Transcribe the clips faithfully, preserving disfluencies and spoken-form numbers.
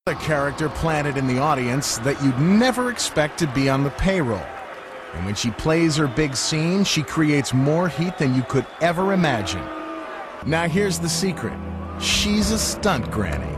A character planted in the audience that you'd never expect to be on the payroll. And when she plays her big scene, she creates more heat than you could ever imagine. Now here's the secret. She's a stunt granny.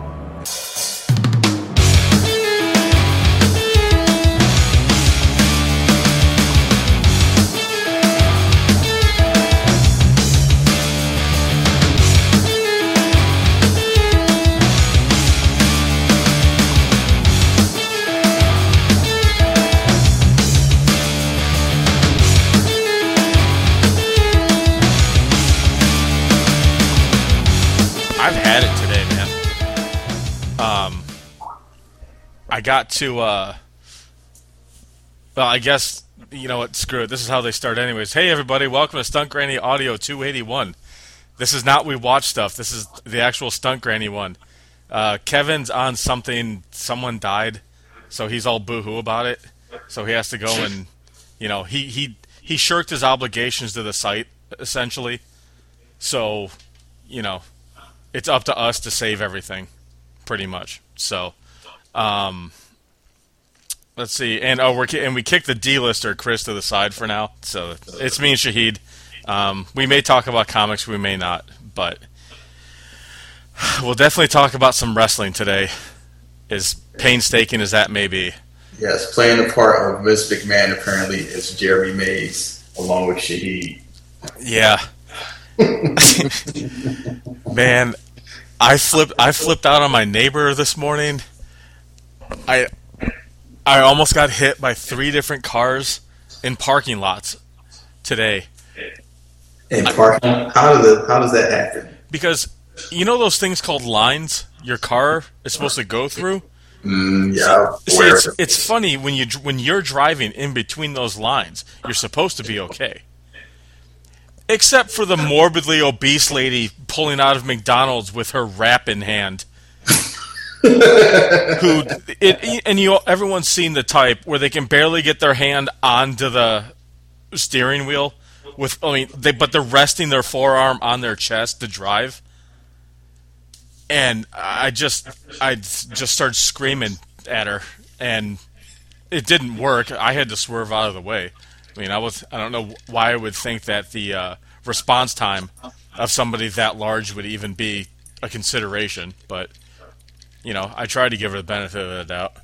I've had it today, man. Um, I got to, uh, well, I guess, you know what, screw it. This is how they start anyways. Hey, everybody, welcome to Stunt Granny Audio two eighty-one. This is not We Watch Stuff. This is the actual Stunt Granny one. Uh, Kevin's on something, someone died, so he's all boo-hoo about it. So he has to go and, you know, he, he, he shirked his obligations to the site, essentially. So, you know, it's up to us to save everything, pretty much. So, um, let's see. And oh, we're and we kicked the D-lister Chris to the side for now. So it's me and Shahid. Um, we may talk about comics, we may not, but we'll definitely talk about some wrestling today. As painstaking as that may be. Yes, playing the part of Vince McMahon apparently is Jeremy Mays, along with Shahid. Yeah. Man, I flipped I flipped out on my neighbor this morning. I I almost got hit by three different cars in parking lots today. In parking? How does it, how does that happen? Because you know those things called lines your car is supposed to go through? Mm, yeah. See, it's, it's funny when you when you're driving in between those lines, you're supposed to be okay. Except for the morbidly obese lady pulling out of McDonald's with her wrap in hand. Who it, and you everyone's seen the type where they can barely get their hand onto the steering wheel with I mean they but they're resting their forearm on their chest to drive. And I just I just started screaming at her, and it didn't work. I had to swerve out of the way. I mean, I was I don't know why I would think that the uh, response time of somebody that large would even be a consideration, but you know, I tried to give her the benefit of the doubt.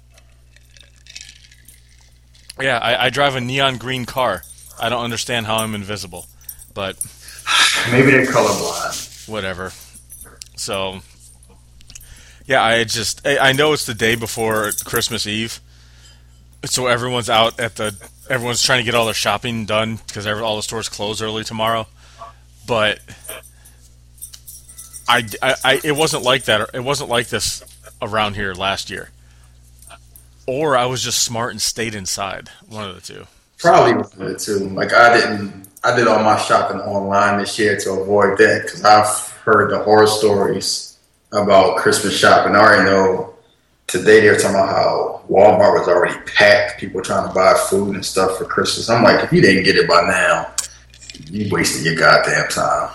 Yeah, I, I drive a neon green car. I don't understand how I'm invisible, but maybe they're colorblind. Whatever. So, yeah, I just I, I know it's the day before Christmas Eve, so everyone's out at the. Everyone's trying to get all their shopping done because all the stores close early tomorrow. But I, I, I, it wasn't like that. It wasn't like this around here last year. Or I was just smart and stayed inside. One of the two. Probably one of the two. Like I didn't. I did all my shopping online this year to avoid that because I've heard the horror stories about Christmas shopping. I already know. Today they were talking about how Walmart was already packed, people trying to buy food and stuff for Christmas. I'm like, if you didn't get it by now, you wasted your goddamn time.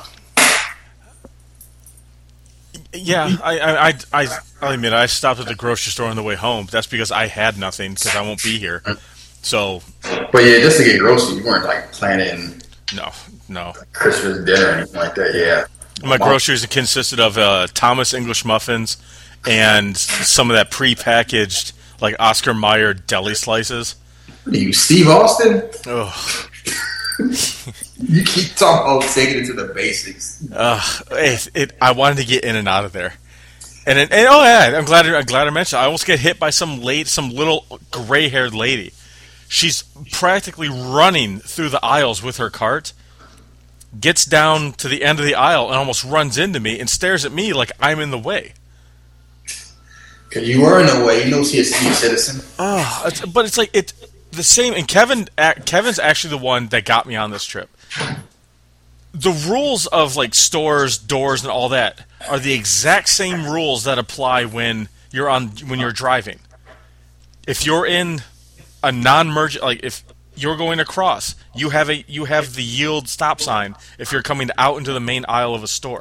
Yeah, I I, I, I I'll admit I stopped at the grocery store on the way home. That's because I had nothing because I won't be here. So, but yeah, just to get groceries, you weren't like planning. No, no Christmas dinner or anything like that. Yeah, my groceries consisted of uh, Thomas English muffins. And some of that pre-packaged, like Oscar Mayer deli slices. What are you, Steve Austin? Oh. You keep talking about taking it to the basics. Uh, it, it, I wanted to get in and out of there. And, it, and oh yeah, I'm glad I'm glad I mentioned. I almost get hit by some late, some little gray-haired lady. She's practically running through the aisles with her cart. Gets down to the end of the aisle and almost runs into me and stares at me like I'm in the way. Because you were in the way, you know, she a senior citizen. Oh, it's, but it's like it the same. And Kevin, Kevin's actually the one that got me on this trip. The rules of like stores, doors, and all that are the exact same rules that apply when you're on when you're driving. If you're in a non-merge, like if you're going across, you have a you have the yield stop sign. If you're coming out into the main aisle of a store,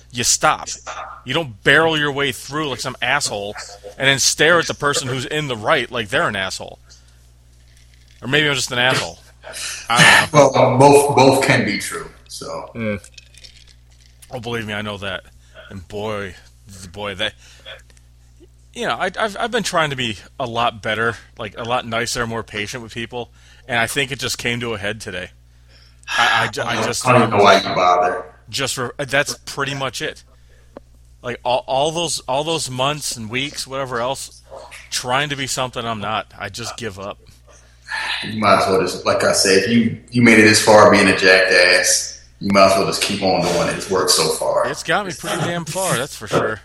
you stop. You don't barrel your way through like some asshole and then stare at the person who's in the right like they're an asshole. Or maybe I'm just an asshole. I don't know. Well, both both can be true. So, mm. Oh, believe me, I know that. And boy, boy, that you know, I, I've I've been trying to be a lot better, like a lot nicer, more patient with people, and I think it just came to a head today. I, I, ju- I just I don't even know why you bother. Just re- that's pretty much it. Like all, all those all those months and weeks, whatever else, trying to be something I'm not. I just give up. You might as well just, like I said, if you you made it this far being a jackass, you might as well just keep on doing it. It's worked so far. It's got me pretty damn far, that's for sure.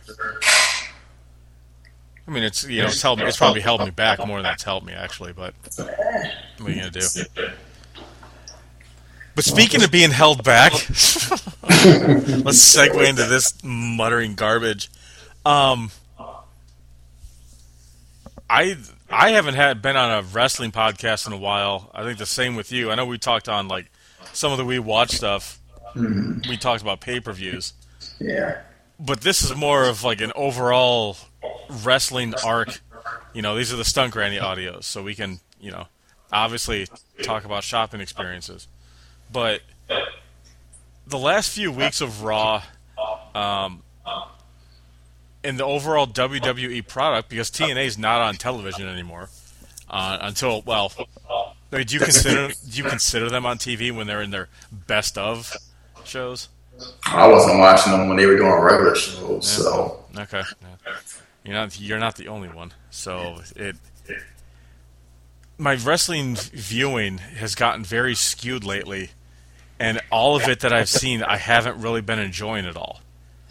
I mean, it's you know, it's helped me. It's probably held me back more than it's helped me actually. But what are you gonna do? But speaking of being held back, let's segue into this muttering garbage. Um, I I haven't had been on a wrestling podcast in a while. I think the same with you. I know we talked on like some of the We Watch stuff. Mm-hmm. We talked about pay-per-views. Yeah. But this is more of like an overall wrestling arc. You know, these are the Stunt Granny audios, so we can, you know, obviously talk about shopping experiences. But the last few weeks of Raw, um, and the overall W W E product, because T N A is not on television anymore uh, until well, I mean, do you consider do you consider them on T V when they're in their best of shows? I wasn't watching them when they were doing regular shows, Yeah. so Okay, yeah. You're not you're not the only one. So it. My wrestling viewing has gotten very skewed lately, and all of it that I've seen, I haven't really been enjoying at all.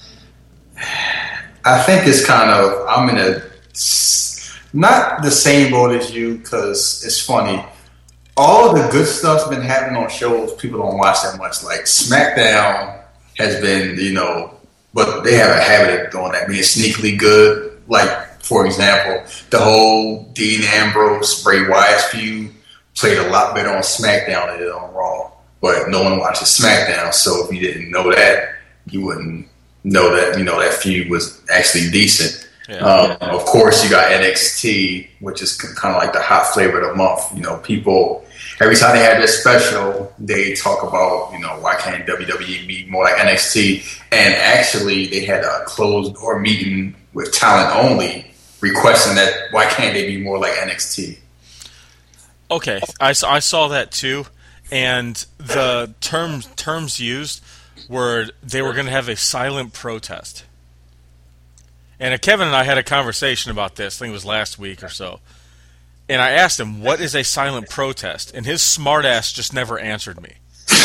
I think it's kind of, I'm in a, not the same boat as you, because it's funny. All of the good stuff's been happening on shows people don't watch that much. Like SmackDown has been, you know, but they have a habit of doing that, being sneakily good. Like, for example, the whole Dean Ambrose, Bray Wyatt feud played a lot better on SmackDown than it did on Raw. But no one watches SmackDown, so if you didn't know that, you wouldn't know that, you know, that feud was actually decent. Yeah. Um, of course, you got N X T, which is kind of like the hot flavor of the month. You know, people, every time they have this special, they talk about, you know, why can't W W E be more like N X T? And actually, they had a closed door meeting with talent only, requesting that why can't they be more like N X T? Okay, I saw, I saw that too, and the terms terms used were they were going to have a silent protest. And Kevin and I had a conversation about this, I think it was last week or so, and I asked him, what is a silent protest? And his smartass just never answered me.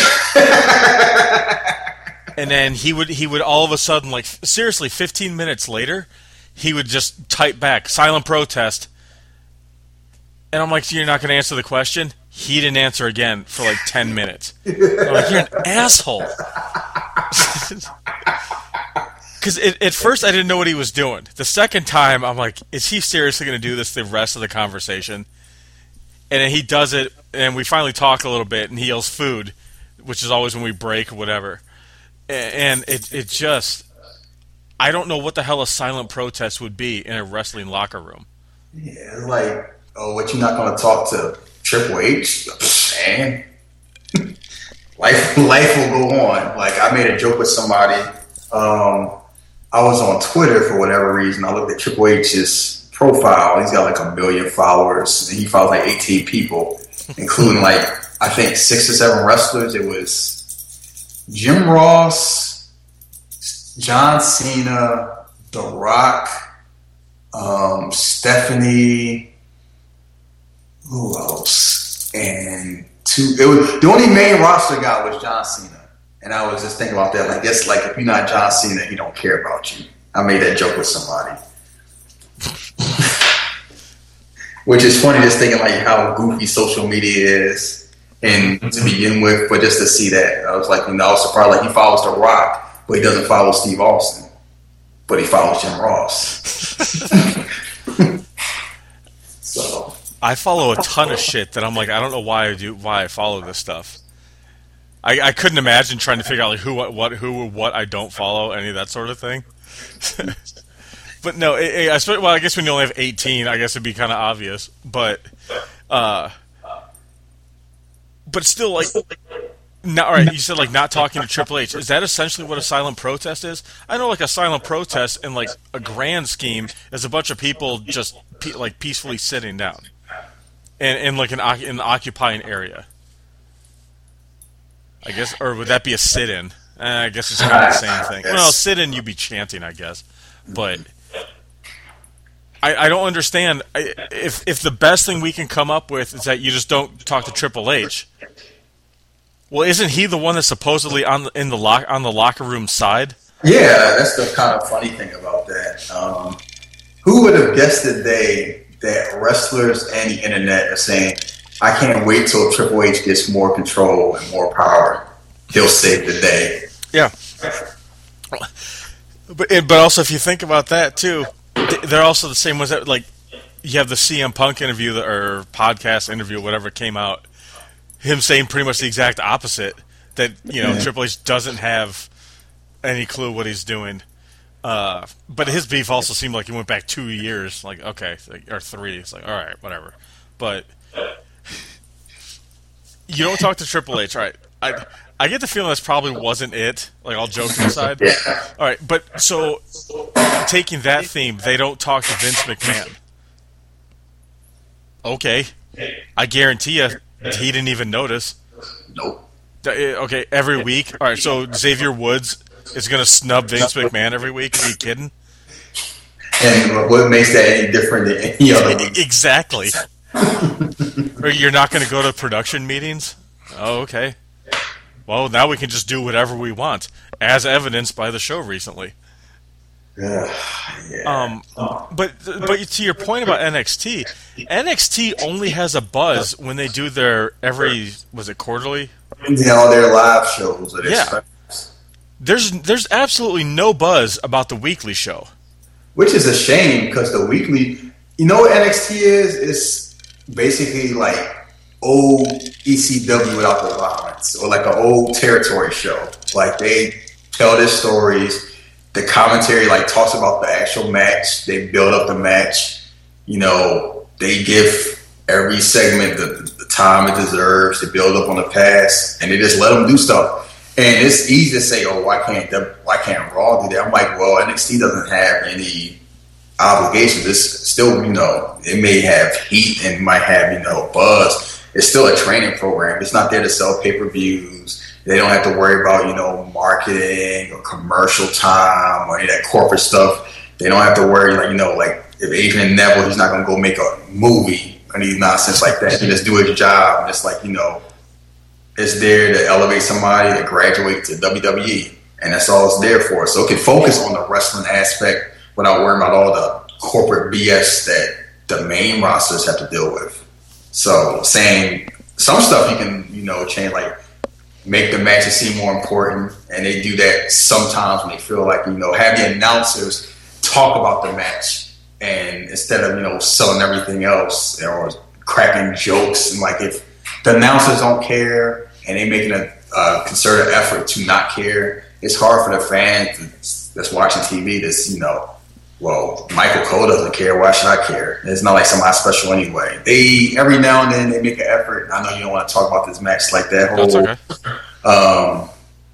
And then he would he would all of a sudden, like, seriously, fifteen minutes later, he would just type back, silent protest. And I'm like, you're not going to answer the question? He didn't answer again for like ten minutes. I'm like, you're an asshole. Because at first I didn't know what he was doing. The second time, I'm like, is he seriously going to do this the rest of the conversation? And then he does it, and we finally talk a little bit, and he yells food, which is always when we break or whatever. And it it just... I don't know what the hell a silent protest would be in a wrestling locker room. Yeah, it's like, oh, what, you're not going to talk to Triple H? Man. life, life will go on. Like, I made a joke with somebody. Um, I was on Twitter for whatever reason. I looked at Triple H's profile. He's got like a million followers, and he follows like eighteen people, including like, I think six or seven wrestlers. It was Jim Ross, John Cena, The Rock, um, Stephanie, who else? And two. It was the only main roster guy was John Cena, and I was just thinking about that. Like, it's like if you're not John Cena, he don't care about you. I made that joke with somebody, which is funny. Just thinking like how goofy social media is, and to begin with, but just to see that, I was like, you know, I was surprised. Like, he follows The Rock, but he doesn't follow Steve Austin, but he follows Jim Ross. So I follow a ton of shit that I'm like, I don't know why I do, why I follow this stuff. I, I couldn't imagine trying to figure out like who what what who what I don't follow, any of that sort of thing. But no, it, it, I suppose, well, I guess when you only have eighteen, I guess it'd be kind of obvious. But, uh, but still, like, not, all right. You said like not talking to Triple H. Is that essentially what a silent protest is? I know, like a silent protest in like a grand scheme is a bunch of people just pe- like peacefully sitting down, and in like an in an occupying area. I guess, or would that be a sit-in? Eh, I guess it's kind of the same thing. Well, sit-in, you'd be chanting, I guess, but. I, I don't understand I, if if the best thing we can come up with is that you just don't talk to Triple H. Well, isn't he the one that's supposedly on the, in the lock on the locker room side? Yeah, that's the kind of funny thing about that. Um, who would have guessed the day that wrestlers and the internet are saying, "I can't wait till Triple H gets more control and more power. He'll save the day." Yeah, but but also if you think about that too. They're also the same ones that, like, you have the C M Punk interview that, or podcast interview, whatever came out, him saying pretty much the exact opposite, that, you know, yeah. Triple H doesn't have any clue what he's doing. Uh, but his beef also seemed like he went back two years, like, okay, or three. It's like, all right, whatever. But you don't talk to Triple H, all right. I, I get the feeling this probably wasn't it, like all jokes aside. Yeah. All right, but so taking that theme, they don't talk to Vince McMahon. Okay. I guarantee you he didn't even notice. Nope. Okay, every week. All right, so Xavier Woods is going to snub Vince McMahon every week? Are you kidding? And what makes that any different than any other? Exactly. Or you're not going to go to production meetings? Oh, okay. Well, now we can just do whatever we want, as evidenced by the show recently. Yeah. yeah. Um, but but to your point about N X T, N X T only has a buzz when they do their every was it quarterly? Yeah, all their live shows. Or their yeah. specials. There's there's absolutely no buzz about the weekly show, which is a shame because the weekly, you know what N X T is? It's basically like old E C W without the violence, or like an old territory show. Like they tell their stories. The commentary like talks about the actual match. They build up the match. You know, they give every segment the, the time it deserves. They build up on the past, and they just let them do stuff. And it's easy to say, "Oh, why can't the, why can't Raw do that?" I'm like, well, N X T doesn't have any obligations. It's still, you know, it may have heat and might have, you know, buzz. It's still a training program. It's not there to sell pay-per-views. They don't have to worry about, you know, marketing or commercial time or any of that corporate stuff. They don't have to worry, like, you know, like if Adrian Neville, he's not going to go make a movie or any nonsense like that. He just do his job. And it's like, you know, it's there to elevate somebody to graduate to W W E. And that's all it's there for. So it can focus on the wrestling aspect without worrying about all the corporate B S that the main rosters have to deal with. So saying some stuff you can, you know, change, like make the matches seem more important. And they do that sometimes when they feel like, you know, have the announcers talk about the match. And instead of, you know, selling everything else or cracking jokes. And like if the announcers don't care and they're making a uh, concerted effort to not care, it's hard for the fans that's watching T V that's, you know, well, Michael Cole doesn't care. Why should I care? It's not like somebody special anyway. They every now and then they make an effort. I know you don't want to talk about this match like that whole That's okay. um,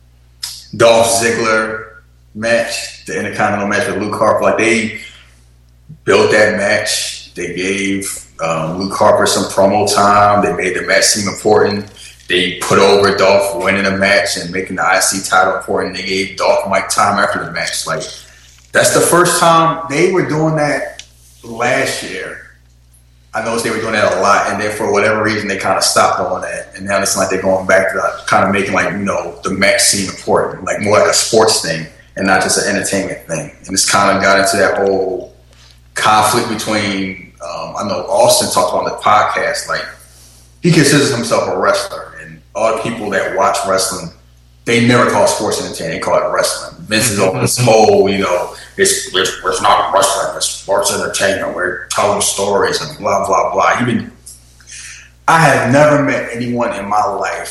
Dolph Ziggler match, the Intercontinental match with Luke Harper. Like they built that match. They gave um, Luke Harper some promo time. They made the match seem important. They put over Dolph winning the match and making the I C title important. They gave Dolph Mike time after the match. Like. That's the first time they were doing that last year. I noticed they were doing that a lot, and then for whatever reason, they kind of stopped doing that. And now it's like they're going back to like, kind of making like, you know, the match seem important, like more like a sports thing and not just an entertainment thing. And it's kind of got into that whole conflict between, um, I know Austin talked about on the podcast, like he considers himself a wrestler, and all the people that watch wrestling, they never call sports entertainment, they call it wrestling. Vince is on this whole, you know, it's, it's, it's not wrestling, it's sports entertainment. We're telling stories and blah, blah, blah. Even I have never met anyone in my life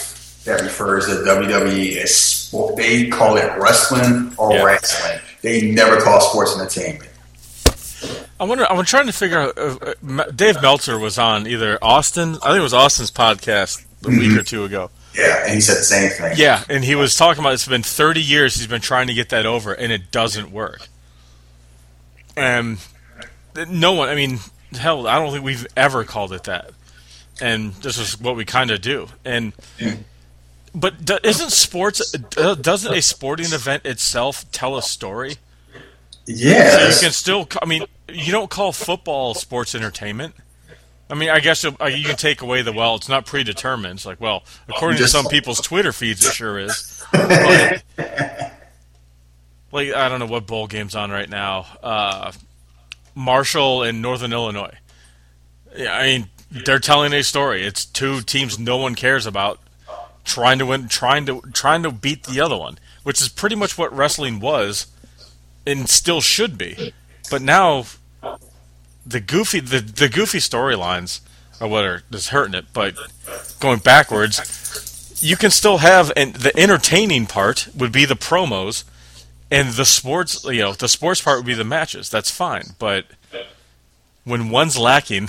that refers to W W E as sport. They call it wrestling or yeah. wrestling. They never call sports entertainment. I wonder. I'm trying to figure out. Uh, Dave Meltzer was on either Austin. I think it was Austin's podcast a mm-hmm. week or two ago. Yeah, and he said the same thing. Yeah, and he was talking about it's been thirty years he's been trying to get that over, and it doesn't work. And no one. I mean, hell, I don't think we've ever called it that. And this is what we kind of do. And but do, isn't sports? Doesn't a sporting event itself tell a story? Yes. So you can still. I mean, you don't call football sports entertainment. I mean, I guess you can take away the well. It's not predetermined. It's like, well, according Just, to some people's Twitter feeds, it sure is. But, like, I don't know what bowl game's on right now. Uh, Marshall and Northern Illinois. Yeah, I mean, they're telling a story. It's two teams no one cares about trying to win, trying to trying to beat the other one, which is pretty much what wrestling was. And still should be, but now the goofy the, the goofy storylines are what are is hurting it. But going backwards, you can still have, and the entertaining part would be the promos, and the sports you know the sports part would be the matches. That's fine, but when one's lacking,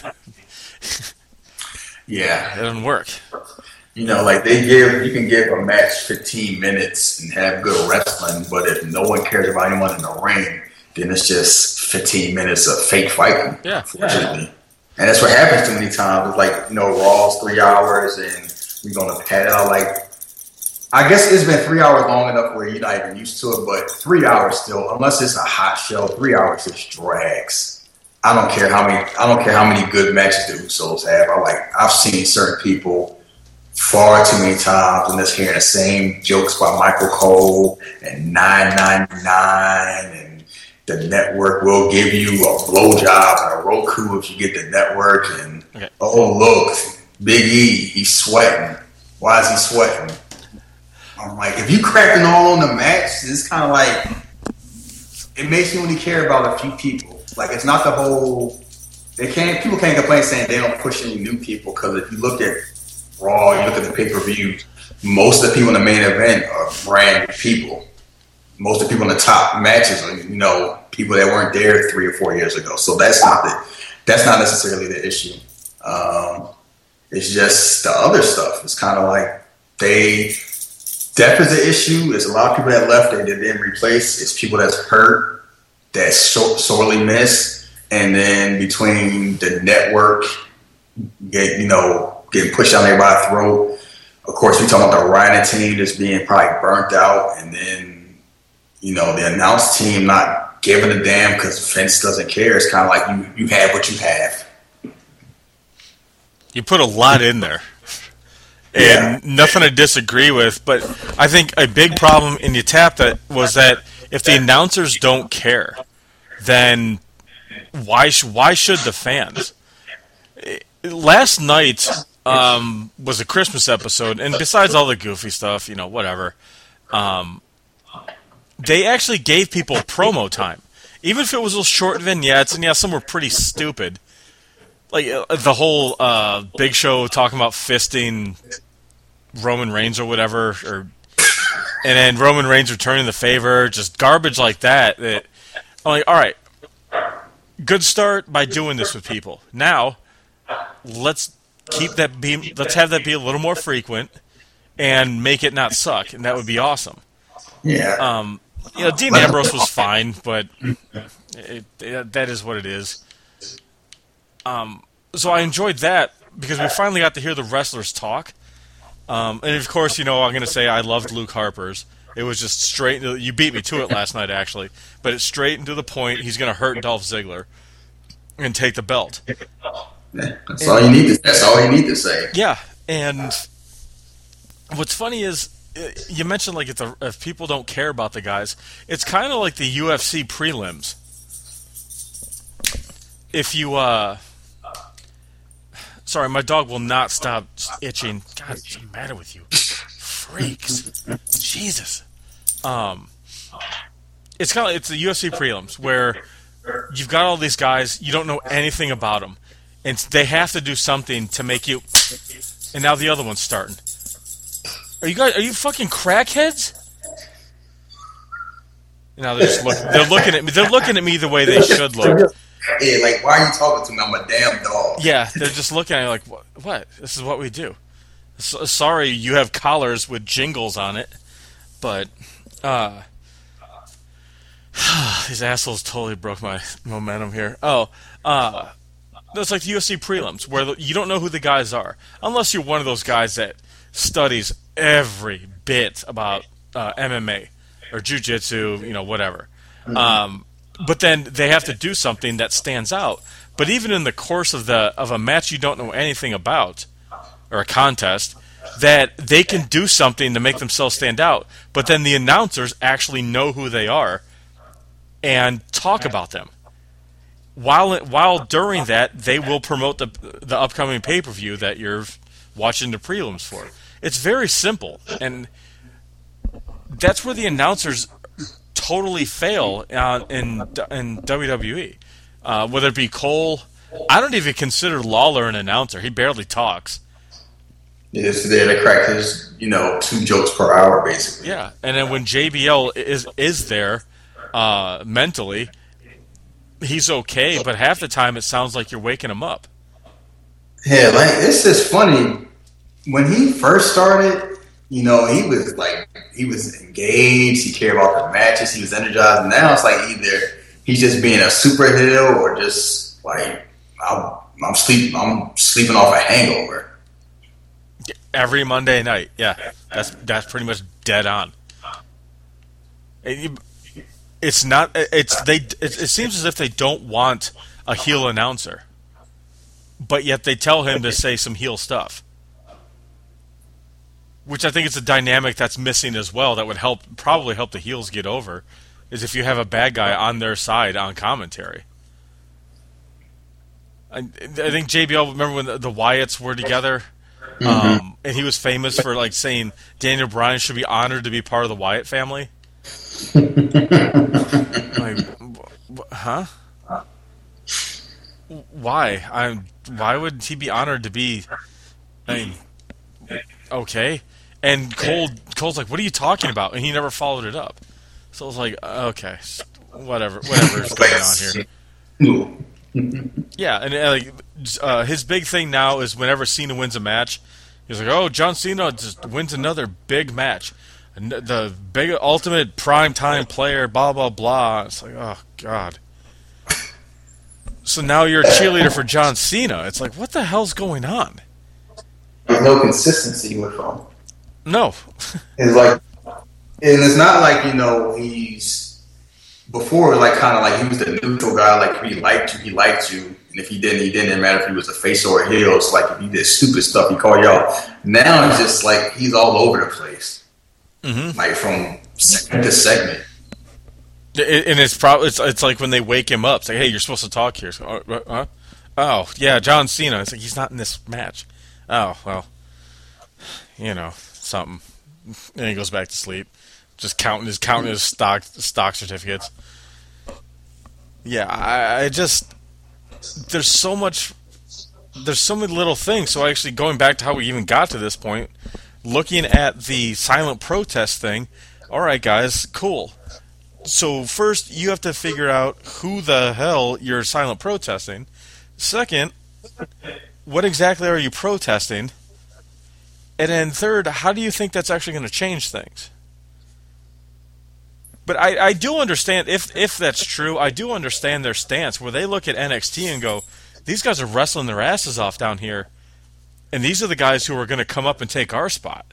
yeah, it doesn't work. You know, like they give, you can give a match fifteen minutes and have good wrestling, but if no one cares about anyone in the ring, then it's just fifteen minutes of fake fighting. Yeah. Unfortunately. And that's what happens too many times. It's like, you know, Raw's three hours and we're going to pad it out. Like, I guess it's been three hours long enough where you're not even used to it, but three hours still, unless it's a hot show, three hours just drags. I don't care how many, I don't care how many good matches the Usos have. I like, I've seen certain people far too many times and just hearing the same jokes by Michael Cole and nine ninety-nine and the network will give you a blowjob and a Roku if you get the network and okay. Oh look, Big E, he's sweating. Why is he sweating? I'm like, if you cracking all on the match, it's kind of like it makes you only care about a few people. Like it's not the whole. They can't. People can't complain saying they don't push any new people because if you look at Raw, you look at the pay-per-view, most of the people in the main event are brand new people. Most of the people in the top matches are, you know, people that weren't there three or four years ago. So that's not the, that's not necessarily the issue. Um, it's just the other stuff. It's kind of like they, depth is the issue. There's a lot of people that left that they didn't replace. It's people that's hurt, that's so, sorely missed. And then between the network, get, you know, getting pushed down everybody's throat. Of course, we talking about the writing team just being probably burnt out, and then you know the announce team not giving a damn because Vince doesn't care. It's kind of like you you have what you have. You put a lot in there, and yeah. Nothing to disagree with. But I think a big problem in you tap that was that if the announcers don't care, then why sh- why should the fans? Last night. Um, was a Christmas episode, and besides all the goofy stuff, you know, whatever, um, they actually gave people promo time. Even if it was little short vignettes, and yeah, some were pretty stupid. Like, uh, the whole uh, Big Show talking about fisting Roman Reigns or whatever, or and then Roman Reigns returning the favor, just garbage like that. that I'm like, all right, good start by doing this with people. Now, let's... Keep that be. Let's have that be a little more frequent, and make it not suck, and that would be awesome. Yeah. Um. You know, Dean Ambrose was fine, but it, it, that is what it is. Um. So I enjoyed that because we finally got to hear the wrestlers talk. Um. And of course, you know, I'm going to say I loved Luke Harper's. It was just straight. You beat me to it last night, actually, but it's straight and to the point. He's going to hurt Dolph Ziggler and take the belt. That's and, all you need to. That's all you need to say. Yeah, and what's funny is you mentioned like if, the, if people don't care about the guys, it's kind of like the U F C prelims. If you, uh, sorry, my dog will not stop itching. God, what's the matter with you, freaks? Jesus. Um, it's kind of it's the U F C prelims where you've got all these guys, you don't know anything about them. And they have to do something to make you... And now the other one's starting. Are you guys? Are you fucking crackheads? Now they're just looking. They're looking at me. They're looking at me the way they should look. Yeah, like, why are you talking to me? I'm a damn dog. Yeah, they're just looking at me like, what? what? This is what we do. So, sorry, you have collars with jingles on it, but uh, these assholes totally broke my momentum here. Oh, uh, it's like the U F C prelims, where the, you don't know who the guys are, unless you're one of those guys that studies every bit about uh, M M A or jiu-jitsu, you know, whatever. Mm-hmm. Um, but then they have to do something that stands out. But even in the course of the of a match you don't know anything about, or a contest, that they can do something to make themselves stand out. But then the announcers actually know who they are and talk about them. While while during that, they will promote the the upcoming pay-per-view that you're watching the prelims for. It's very simple, and that's where the announcers totally fail uh, in in W W E. Uh, whether it be Cole, I don't even consider Lawler an announcer. He barely talks. Yes, they're the crack his, you know, two jokes per hour, basically. Yeah, and then when J B L is is there uh, mentally, he's okay, but half the time it sounds like you're waking him up. Yeah, like, it's just funny. When he first started, you know, he was like, he was engaged, he cared about the matches, he was energized. And now it's like either he's just being a super heel or just like, I'm, I'm, sleep, I'm sleeping off a hangover. Every Monday night, yeah. That's that's pretty much dead on. It's not, it's, they, it, it seems as if they don't want a heel announcer, but yet they tell him to say some heel stuff. Which I think is a dynamic that's missing as well that would help, probably help the heels get over, is if you have a bad guy on their side on commentary. I, I think J B L, remember when the, the Wyatts were together? Mm-hmm. Um, and he was famous for like saying Daniel Bryan should be honored to be part of the Wyatt family. Like, huh? Why? I'm. Why would he be honored to be? I mean, okay. And Cole, Cole's like, "What are you talking about?" And he never followed it up. So I was like, "Okay, whatever, whatever is going on here." Yeah, and uh, like uh, his big thing now is whenever Cena wins a match, he's like, "Oh, John Cena just wins another big match, the big ultimate prime time player." Blah blah blah. It's like, oh god. So now you're a cheerleader for John Cena. It's like, what the hell's going on? There's no consistency with him. No. It's like, and it's not like, you know, he's, before it was like kind of like he was the neutral guy, like if he liked you, he liked you, and if he didn't, he didn't. It didn't matter if he was a face or a heel. It's like if he did stupid stuff, he called you out. Now he's just like, he's all over the place. Mm-hmm. Like from segment to segment. It, and it's probably it's, it's like when they wake him up, it's like, hey, you're supposed to talk here. So, uh, huh? Oh, yeah, John Cena. It's like, he's not in this match. Oh, well, you know, something. And he goes back to sleep, just counting his counting his stock stock certificates. Yeah, I, I just there's so much, there's so many little things. So actually, going back to how we even got to this point, looking at the silent protest thing. All right, guys, cool. So first, you have to figure out who the hell you're silent protesting. Second, what exactly are you protesting? And then third, how do you think that's actually going to change things? But I, I do understand, if if that's true, I do understand their stance, where they look at N X T and go, these guys are wrestling their asses off down here, and these are the guys who are going to come up and take our spot.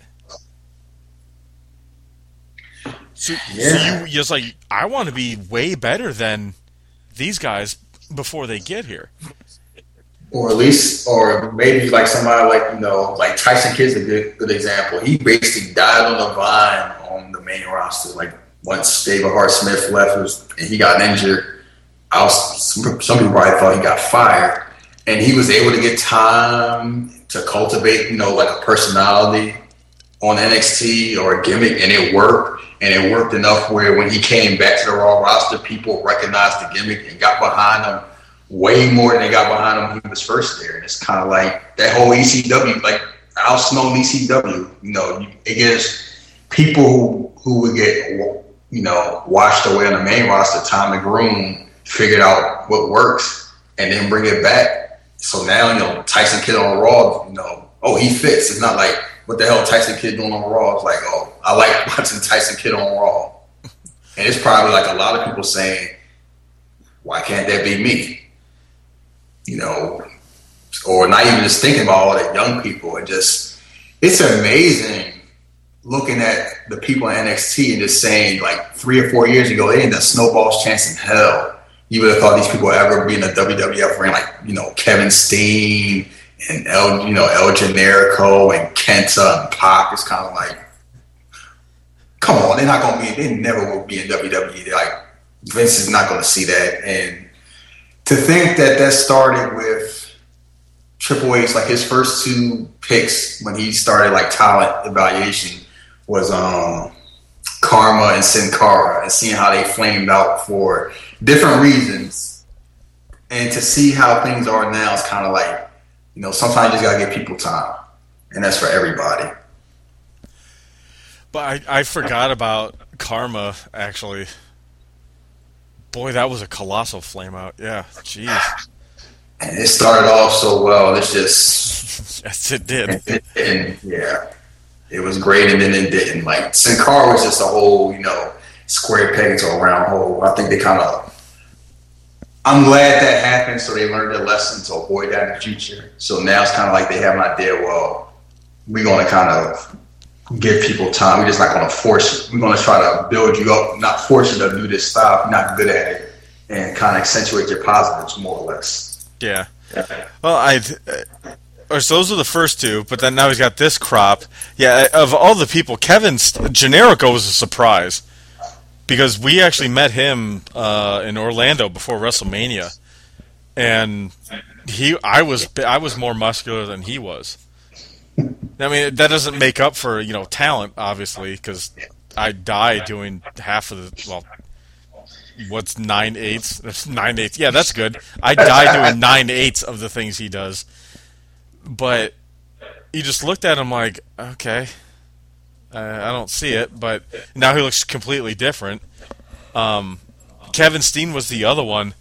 So, yeah. so you just like, I want to be way better than these guys before they get here. Or at least, or maybe like somebody like, you know, like Tyson Kidd's a good good example. He basically died on the vine on the main roster. Like once David Hart Smith left was, and he got injured, I was, some, some people probably thought he got fired. And he was able to get time to cultivate, you know, like a personality on N X T or a gimmick, and it worked. And it worked enough where when he came back to the Raw roster, people recognized the gimmick and got behind him way more than they got behind him when he was first there. And it's kind of like that whole E C W. Like, Al Snow and E C W. You know, it gives people who who would get you know washed away on the main roster. Tom McGroom figured out what works and then bring it back. So now you know Tyson Kidd on Raw. You know, oh he fits. It's not like what the hell Tyson Kidd doing on Raw. It's like oh I like watching Tyson Kidd on Raw. And it's probably like a lot of people saying, why can't that be me? You know, or not even just thinking about all the young people. And just, it's amazing looking at the people in N X T and just saying, like, three or four years ago, they ain't the snowball's chance in hell. You would have thought these people would ever be in the W W F ring, like, you know, Kevin Steen and El, you know, El Generico and Kenta and Pac. It's kind of like, come on, they're not going to be, they never will be in W W E. They're like, Vince is not going to see that. And to think that that started with Triple H, like his first two picks when he started like talent evaluation was um, Karma and Sin Cara, and seeing how they flamed out for different reasons. And to see how things are now is kind of like, you know, sometimes you just got to give people time. And that's for everybody. But I, I forgot about Karma, actually. Boy, that was a colossal flame out. Yeah, jeez. And it started off so well. It's just... yes, it did. And, and, and, yeah. It was great, and then it didn't. Like, Sin Cara was just a whole, you know, square peg to a round hole. I think they kind of... I'm glad that happened, so they learned their lesson to avoid that in the future. So now it's kind of like they have an idea, well, we're going to kind of... give people time. We're just not going to force it. We're going to try to build you up, not force you to do this style if you're not good at it, and kind of accentuate your positives more or less. Yeah. Well, I. Uh, so those are the first two, but then now he's got this crop. Yeah, of all the people, Kevin's Generico was a surprise because we actually met him uh, in Orlando before WrestleMania, and he, I was, I was more muscular than he was. I mean, that doesn't make up for, you know, talent, obviously, because I die doing half of the, well, what's nine eighths? Nine eighths. Yeah, that's good. I die doing nine eighths of the things he does. But you just looked at him like, okay, uh, I don't see it, but now he looks completely different. Um, Kevin Steen was the other one.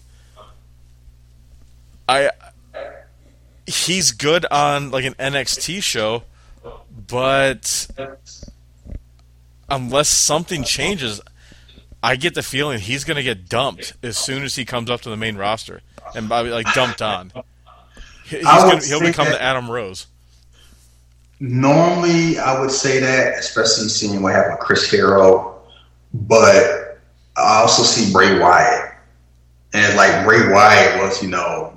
I... He's good on like an N X T show, but unless something changes, I get the feeling he's going to get dumped as soon as he comes up to the main roster and like dumped on. He's gonna, he'll become the Adam Rose. Normally, I would say that, especially seeing what happened with Chris Hero, but I also see Bray Wyatt, and like Bray Wyatt was, you know.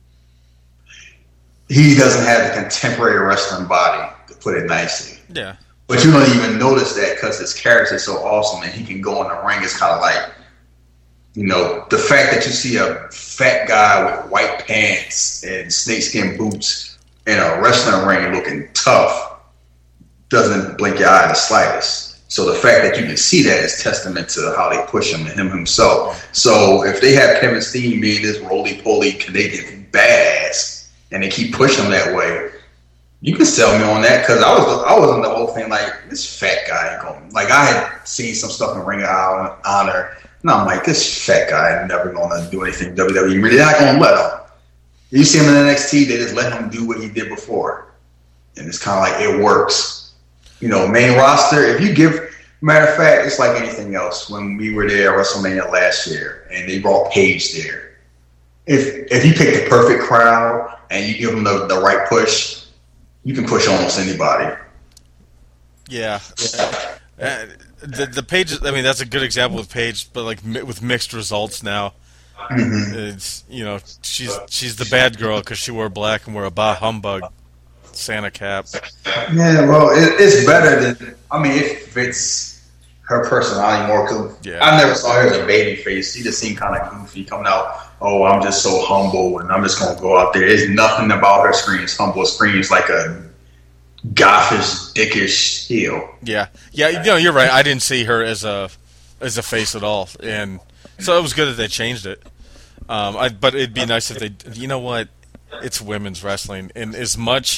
He doesn't have the contemporary wrestling body, to put it nicely. Yeah. But you don't even notice that because his character is so awesome and he can go in the ring. It's kind of like, you know, the fact that you see a fat guy with white pants and snakeskin boots in a wrestling ring looking tough doesn't blink your eye the slightest. So the fact that you can see that is testament to how they push him and him himself. So if they have Kevin Steen being this roly-poly Canadian badass, and they keep pushing them that way, you can sell me on that because I was I was on the whole thing like this fat guy ain't going. Like I had seen some stuff in Ring of Honor, and I'm like this fat guy ain't never going to do anything in W W E. They're not going to let him. You see him in N X T, they just let him do what he did before, and it's kind of like it works. You know, main roster. If you give, matter of fact, it's like anything else. When we were there at WrestleMania last year, and they brought Paige there. If if you pick the perfect crowd and you give them the, the right push, you can push almost anybody. Yeah. Uh, the the Paige, I mean, that's a good example with Paige, but like mi- with mixed results now. Mm-hmm. It's, you know, she's she's the bad girl because she wore black and wore a bah humbug Santa cap. Yeah, well, it, it's better than, I mean, it fits her personality more because yeah. I never saw her as a baby face. She just seemed kind of goofy coming out. Oh, I'm just so humble, and I'm just going to go out there. There's nothing about her screams humble. Screams like a goffish, dickish heel. Yeah, yeah. You know, you're right. I didn't see her as a as a face at all, and so it was good that they changed it. Um, I, but it'd be nice if they. You know what? It's women's wrestling, and as much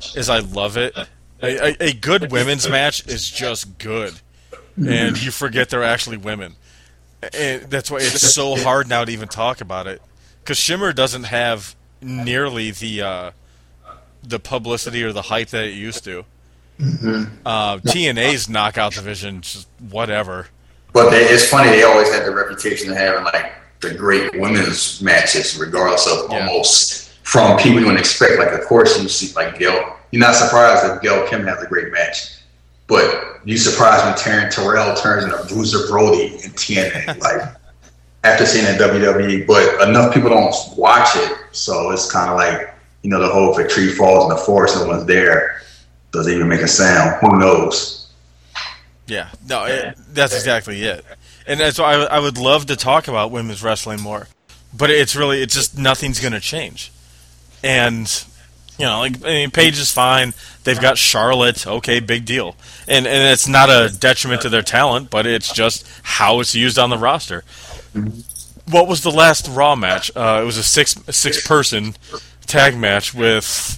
is I love it. A, a, a good women's match is just good, and you forget they're actually women. And that's why it's so hard now to even talk about it, because Shimmer doesn't have nearly the uh, the publicity or the hype that it used to. Mm-hmm. Uh, T N A's knockout division, just whatever. But they, it's funny, they always had the reputation of having like the great women's matches, regardless of yeah. almost from people you wouldn't expect. Like, of course, you see like Gail. You're not surprised if Gail Kim has a great match, but you surprised when Taryn Terrell turns into Bruiser Brody in T N A. Like after seeing it in W W E, but enough people don't watch it, so it's kind of like, you know, the whole if a tree falls in the forest, no one's there. Does it even make a sound? Who knows? Yeah, no, it, that's exactly it. And that's why I, I would love to talk about women's wrestling more, but it's really, it's just nothing's going to change. And you know, like I mean, Paige is fine. They've got Charlotte. Okay, big deal. And and it's not a detriment to their talent, but it's just how it's used on the roster. What was the last Raw match? Uh, it was a six six person tag match with.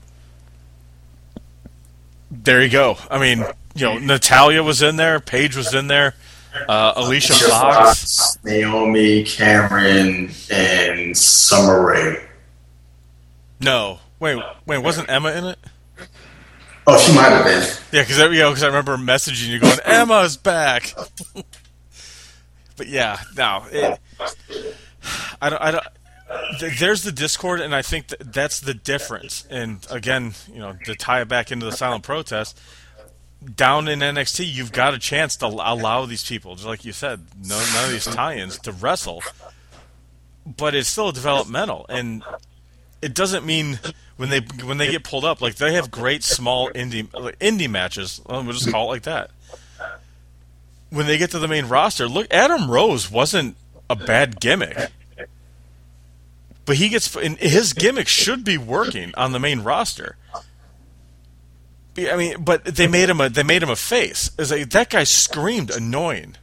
There you go. I mean, you know, Natalya was in there. Paige was in there. Uh, Alicia Fox, Naomi, Cameron, and Summer Rae. No, wait, wait, wasn't Emma in it? Oh, she might have been. Yeah, because you know, I remember messaging you going, "Emma's back." But yeah, no, it, I don't, I don't. Th- there's the discord, and I think th- that's the difference. And again, you know, to tie it back into the silent protest, down in N X T, you've got a chance to allow these people, just like you said, no, none of these tie-ins to wrestle. But it's still developmental, and it doesn't mean when they when they get pulled up, like they have great small indie indie matches. We'll just call it like that. When they get to the main roster, look, Adam Rose wasn't a bad gimmick. But he gets his gimmick should be working on the main roster. I mean, but they made him a they made him a face. It's like, that guy screamed annoying.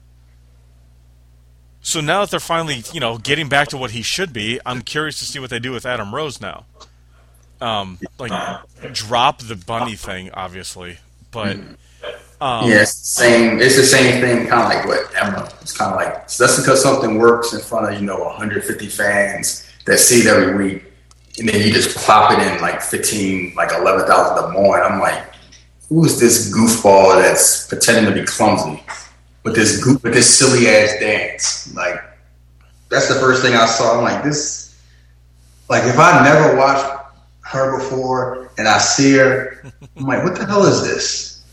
So now that they're finally, you know, getting back to what he should be, I'm curious to see what they do with Adam Rose now. Um, like drop the bunny thing, obviously, but um, yeah, it's the same. It's the same thing, kind of like what Emma. It's kind of like so that's because something works in front of you know one hundred fifty fans that see it every week, and then you just plop it in like fifteen, like eleven thousand or more, and I'm like, who is this goofball that's pretending to be clumsy with this goof, with this silly ass dance? Like, that's the first thing I saw. I'm like, this, like, if I never watched her before and I see her, I'm like, what the hell is this?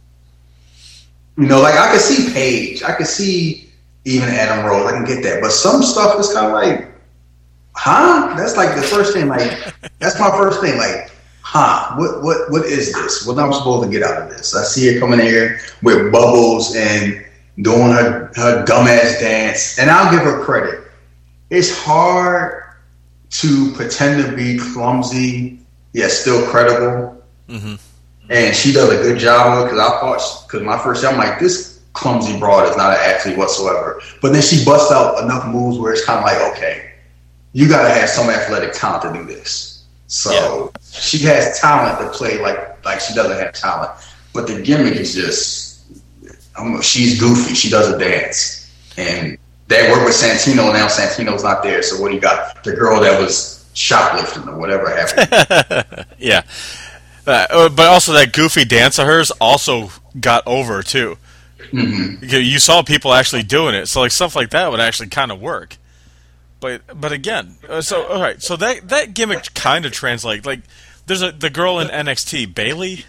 You know, like I could see Paige, I could see even Adam Rose, I can get that, but some stuff is kind of like, huh? That's like the first thing. Like, that's my first thing. Like, huh? What what what is this? What am I supposed to get out of this? I see her coming in here with bubbles and doing her her dumbass dance, and I'll give her credit. It's hard to pretend to be clumsy yet still credible, mm-hmm. and she does a good job of it. Because I thought, because my first time, I'm like, this clumsy broad is not an athlete whatsoever. But then she busts out enough moves where it's kind of like, okay. You gotta have some athletic talent to do this. So yeah. She has talent to play like like she doesn't have talent, but the gimmick is just um, she's goofy. She does a dance, and they work with Santino. Now Santino's not there, so what do you got? The girl that was shoplifting or whatever happened. Yeah, uh, but also that goofy dance of hers also got over too. Mm-hmm. You saw people actually doing it, so like stuff like that would actually kind of work. But but again, so all right, so that that gimmick kind of translates. Like, there's a the girl in N X T, Bayley.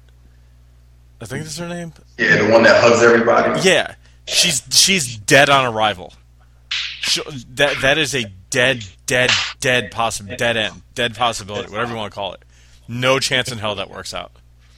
I think that's her name. Yeah, the one that hugs everybody. Yeah, she's she's dead on arrival. She, that that is a dead dead dead possi- dead end dead possibility, whatever you want to call it. No chance in hell that works out.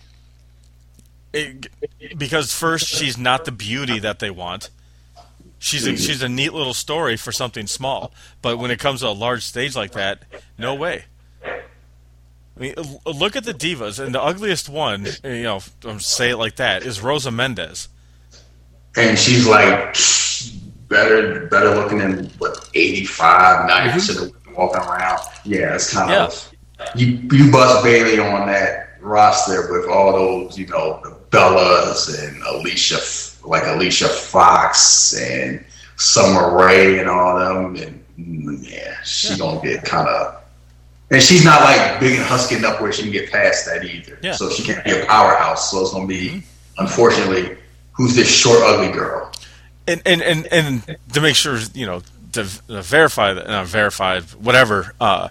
It, because first, she's not the beauty that they want. She's a, she's a neat little story for something small, but when it comes to a large stage like that, no way. I mean, look at the divas, and the ugliest one, you know, say it like that, is Rosa Mendez. And she's like better better looking than what eighty-five, ninety percent of women walking around. Yeah, it's kind yeah. of you you bust Bayley on that roster with all those, you know, the Bellas and Alicia, like Alicia Fox and Summer Rae and all them, and yeah, she yeah. gonna get kind of. And she's not like big and husky enough where she can get past that either. Yeah. So she can't be a powerhouse. So it's gonna be, mm-hmm. unfortunately, who's this short, ugly girl? And and and, and to make sure, you know, to verify that, not verified, whatever. Uh,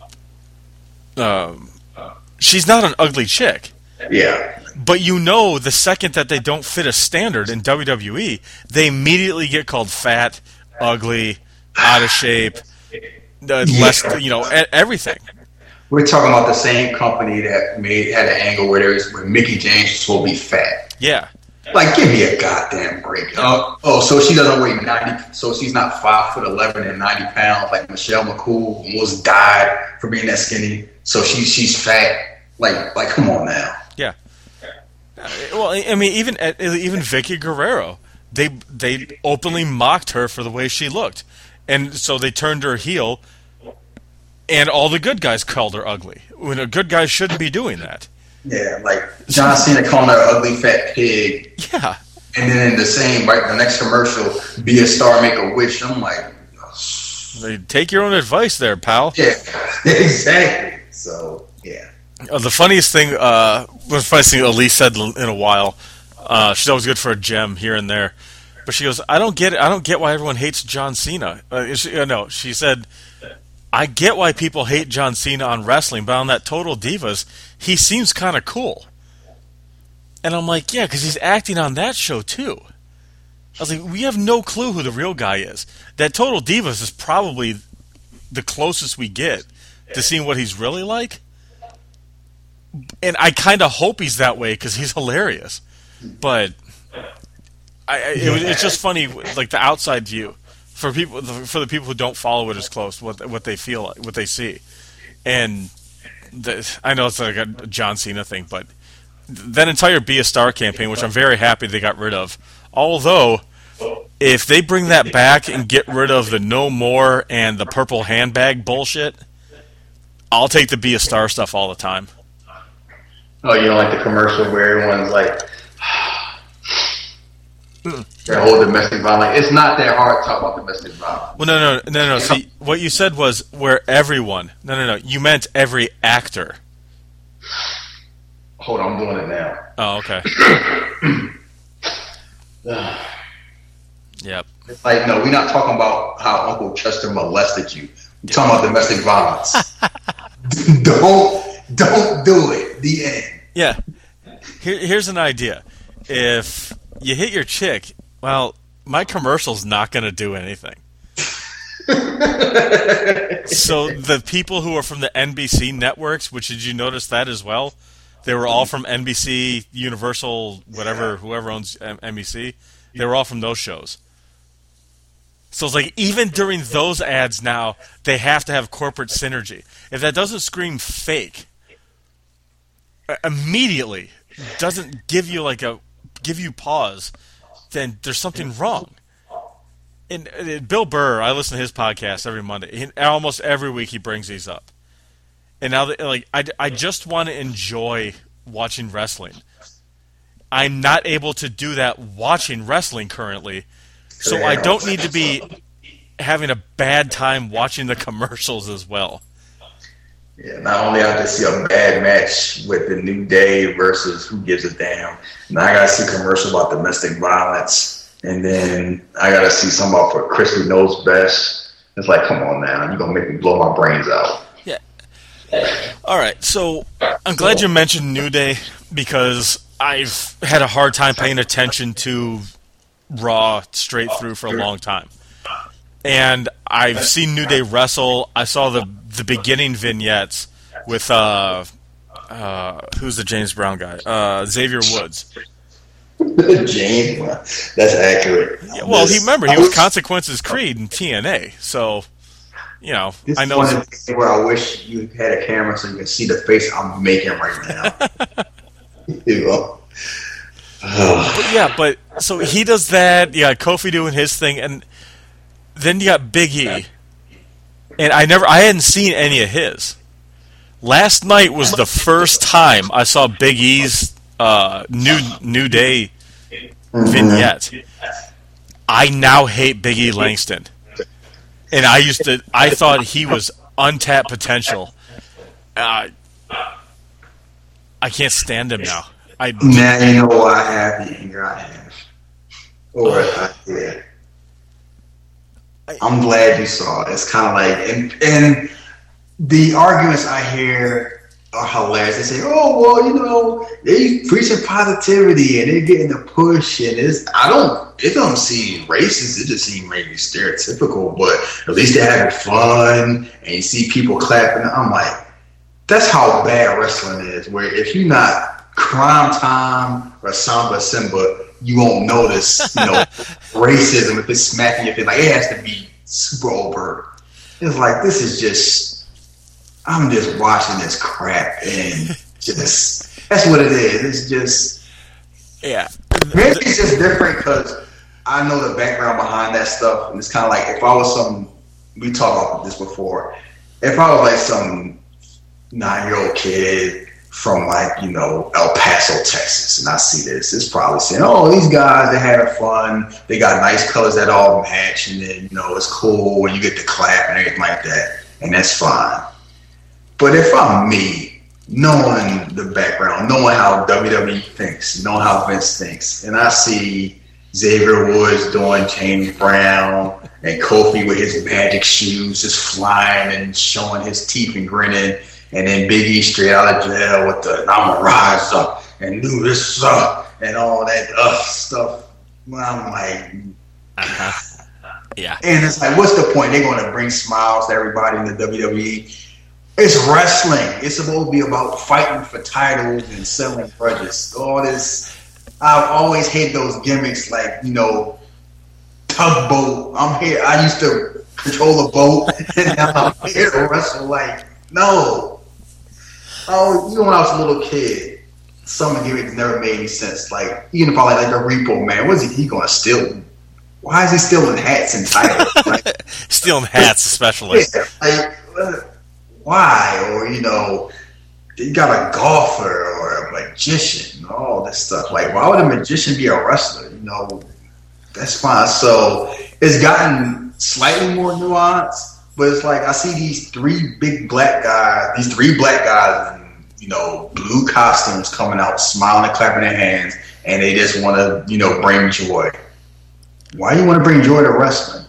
um, she's not an ugly chick. Yeah. But you know, the second that they don't fit a standard in W W E, they immediately get called fat, ugly, out of shape, uh, less, you know, everything. We're talking about the same company that made had an angle where there was where Mickie James was supposed to be fat. Yeah. Like, give me a goddamn break. Uh, oh, so she doesn't weigh ninety. So she's not five foot eleven and ninety pounds like Michelle McCool almost died for being that skinny. So she's she's fat. Like like, come on now. Yeah. Well, I mean, even even Vicky Guerrero, they they openly mocked her for the way she looked, and so they turned her heel, and all the good guys called her ugly when a good guy shouldn't be doing that. Yeah, like John Cena calling her ugly fat pig. Yeah, and then in the same right, the next commercial, be a star, make a wish. I'm like, they take your own advice there, pal. Yeah, exactly. So yeah. Uh, the funniest thing, uh, the funniest thing Elise said in a while. Uh, she's always good for a gem here and there, but she goes, "I don't get it. I don't get why everyone hates John Cena." Uh, she, uh, no, she said, "I get why people hate John Cena on wrestling, but on that Total Divas, he seems kind of cool." And I'm like, "Yeah, because he's acting on that show too." I was like, "We have no clue who the real guy is. That Total Divas is probably the closest we get to seeing what he's really like." And I kind of hope he's that way because he's hilarious. But I, it, it's just funny, like the outside view for people, for the people who don't follow it as close, what what they feel, like, what they see. And the, I know it's like a John Cena thing, but that entire Be a Star campaign, which I'm very happy they got rid of. Although, if they bring that back and get rid of the No More and the purple handbag bullshit, I'll take the Be a Star stuff all the time. Oh, you don't like the commercial where everyone's like, that whole domestic violence. It's not that hard to talk about domestic violence. Well, no, no, no, no. See, what you said was where everyone. No, no, no. You meant every actor. Hold on, I'm doing it now. Oh, okay. Yep. It's like, no, we're not talking about how Uncle Chester molested you. We're talking about domestic violence. don't, don't do it. The end. Yeah. Here, here's an idea. If you hit your chick, well, my commercial's not going to do anything. So the people who are from the N B C networks, which did you notice that as well? They were all from N B C, Universal, whatever, whoever owns N B C. They were all from those shows. So it's like even during those ads now, they have to have corporate synergy. If that doesn't scream fake, immediately doesn't give you like a give you pause, then there's something wrong. And, and Bill Burr, I listen to his podcast every Monday. He, almost every week he brings these up. And now, that, like, I, I just want to enjoy watching wrestling. I'm not able to do that watching wrestling currently, so I don't need to be having a bad time watching the commercials as well. Yeah, not only I have to see a bad match with the New Day versus Who Gives a Damn, now I gotta see a commercial about domestic violence, and then I gotta see something about for Crispy Knows Best. It's like, come on now, you're gonna make me blow my brains out. Yeah. All right, so I'm glad you mentioned New Day because I've had a hard time paying attention to Raw straight through for a long time. And I've seen New Day wrestle. I saw the the beginning vignettes with uh, uh, who's the James Brown guy? Uh, Xavier Woods. James, that's accurate. Yeah, well, he remember he was Consequences Creed in T N A, so you know this I know. This is one thing where I wish you had a camera so you can see the face I'm making right now. You know. But yeah, but so he does that. You got Kofi doing his thing, and then you got Big E. And I never, I hadn't seen any of his, Last night was the first time I saw Big E's uh, new New Day vignette. I now hate Big E Langston, and I used to. I thought he was untapped potential. Uh, I can't stand him now. I now you know what I have here. I have, or I did. I'm glad you saw it. It's kind of like, and, and the arguments I hear are hilarious. They say, "Oh, well, you know, they preaching positivity and they're getting the push." And it's, I don't, it don't seem racist. It just seems maybe stereotypical. But at least they're having fun, and you see people clapping. I'm like, that's how bad wrestling is. Where if you're not Crime Time or Samba Simba, you won't notice, you know, racism if it's smacking your face. Like, it has to be super overt. It's like, this is just, I'm just watching this crap and just, that's what it is. It's just, yeah. Maybe it's just different because I know the background behind that stuff. And it's kind of like, if I was some, we talked about this before, if I was like some nine-year-old kid from like, you know, El Paso, Texas, and I see this, it's probably saying, oh, these guys, they're having fun, they got nice colors that all match, and then, you know, it's cool when you get to clap and everything like that, and that's fine. But if I'm me, knowing the background, knowing how W W E thinks, knowing how Vince thinks, and I see Xavier Woods doing James Brown and Kofi with his magic shoes just flying and showing his teeth and grinning, and then Big E straight out of jail with the "I'm gonna rise up and do this up" and all that uh, stuff. Well, I'm like, uh-huh. Yeah. And it's like, what's the point? They're going to bring smiles to everybody in the W W E. It's wrestling. It's supposed to be about fighting for titles and selling grudges. All this. I've always hated those gimmicks, like, you know, tugboat. I'm here. I used to control a boat, and now I'm here to wrestle. Like, no. Oh, even when I was a little kid, some of the gimmicks never made any sense. Like, even if I like, like the Repo Man, what is he, he going to steal? Why is he stealing hats and titles? Like, stealing hats, especially. Yeah, like, why? Or, you know, you got a golfer or a magician and all this stuff. Like, why would a magician be a wrestler? You know, that's fine. So it's gotten slightly more nuanced. But it's like, I see these three big black guys, these three black guys in, you know, blue costumes coming out, smiling and clapping their hands, and they just want to, you know, bring joy. Why do you want to bring joy to wrestling?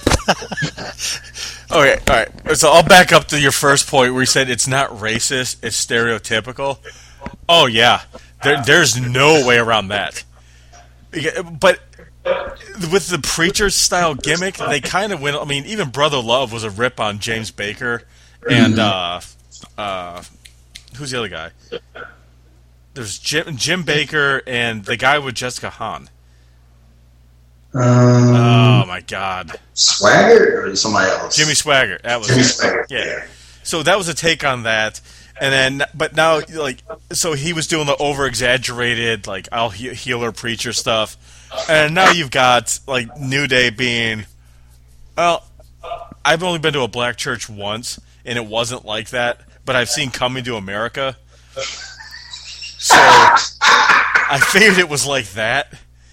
Okay, all right. So I'll back up to your first point where you said it's not racist, it's stereotypical. Oh, yeah. There, there's no way around that. But with the Preacher-style gimmick, they kind of went... I mean, even Brother Love was a rip on James Baker. And, uh... uh who's the other guy? There's Jim, Jim Baker and the guy with Jessica Hahn. Um, oh, my God. Swagger or somebody else? Jimmy Swagger. That was Jimmy it. Swagger, Yeah. yeah. So that was a take on that. And then, but now, like, so he was doing the over-exaggerated, like, I'll he- healer preacher stuff. And now you've got, like, New Day being, well, I've only been to a black church once, and it wasn't like that, but I've seen Coming to America. So I figured it was like that.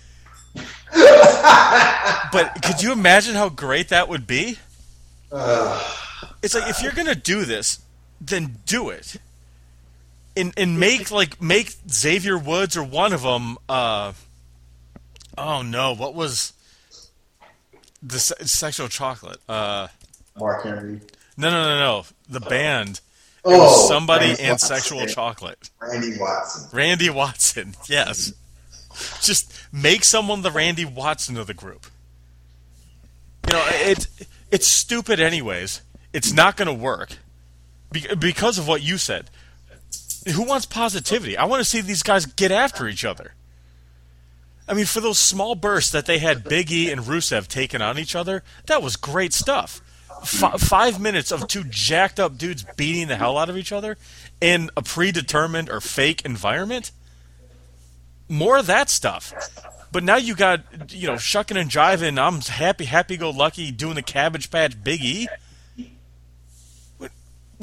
But could you imagine how great that would be? It's like, if you're going to do this, then do it. And and make like make Xavier Woods or one of them. Uh, oh no, what was the se- Sexual Chocolate? Uh, Mark Henry. No, no, no, no. The band. It Oh, was somebody Randy and Watson. Sexual Chocolate. Randy Watson. Randy Watson. Yes. Just make someone the Randy Watson of the group. You know, it it's stupid anyways. It's not going to work. Be- because of what you said. Who wants positivity? I want to see these guys get after each other. I mean, for those small bursts that they had Big E and Rusev taking on each other, that was great stuff. F- five minutes of two jacked up dudes beating the hell out of each other in a predetermined or fake environment. More of that stuff. But now you got, you know, shucking and jiving, I'm happy, happy-go-lucky doing the Cabbage Patch Big E.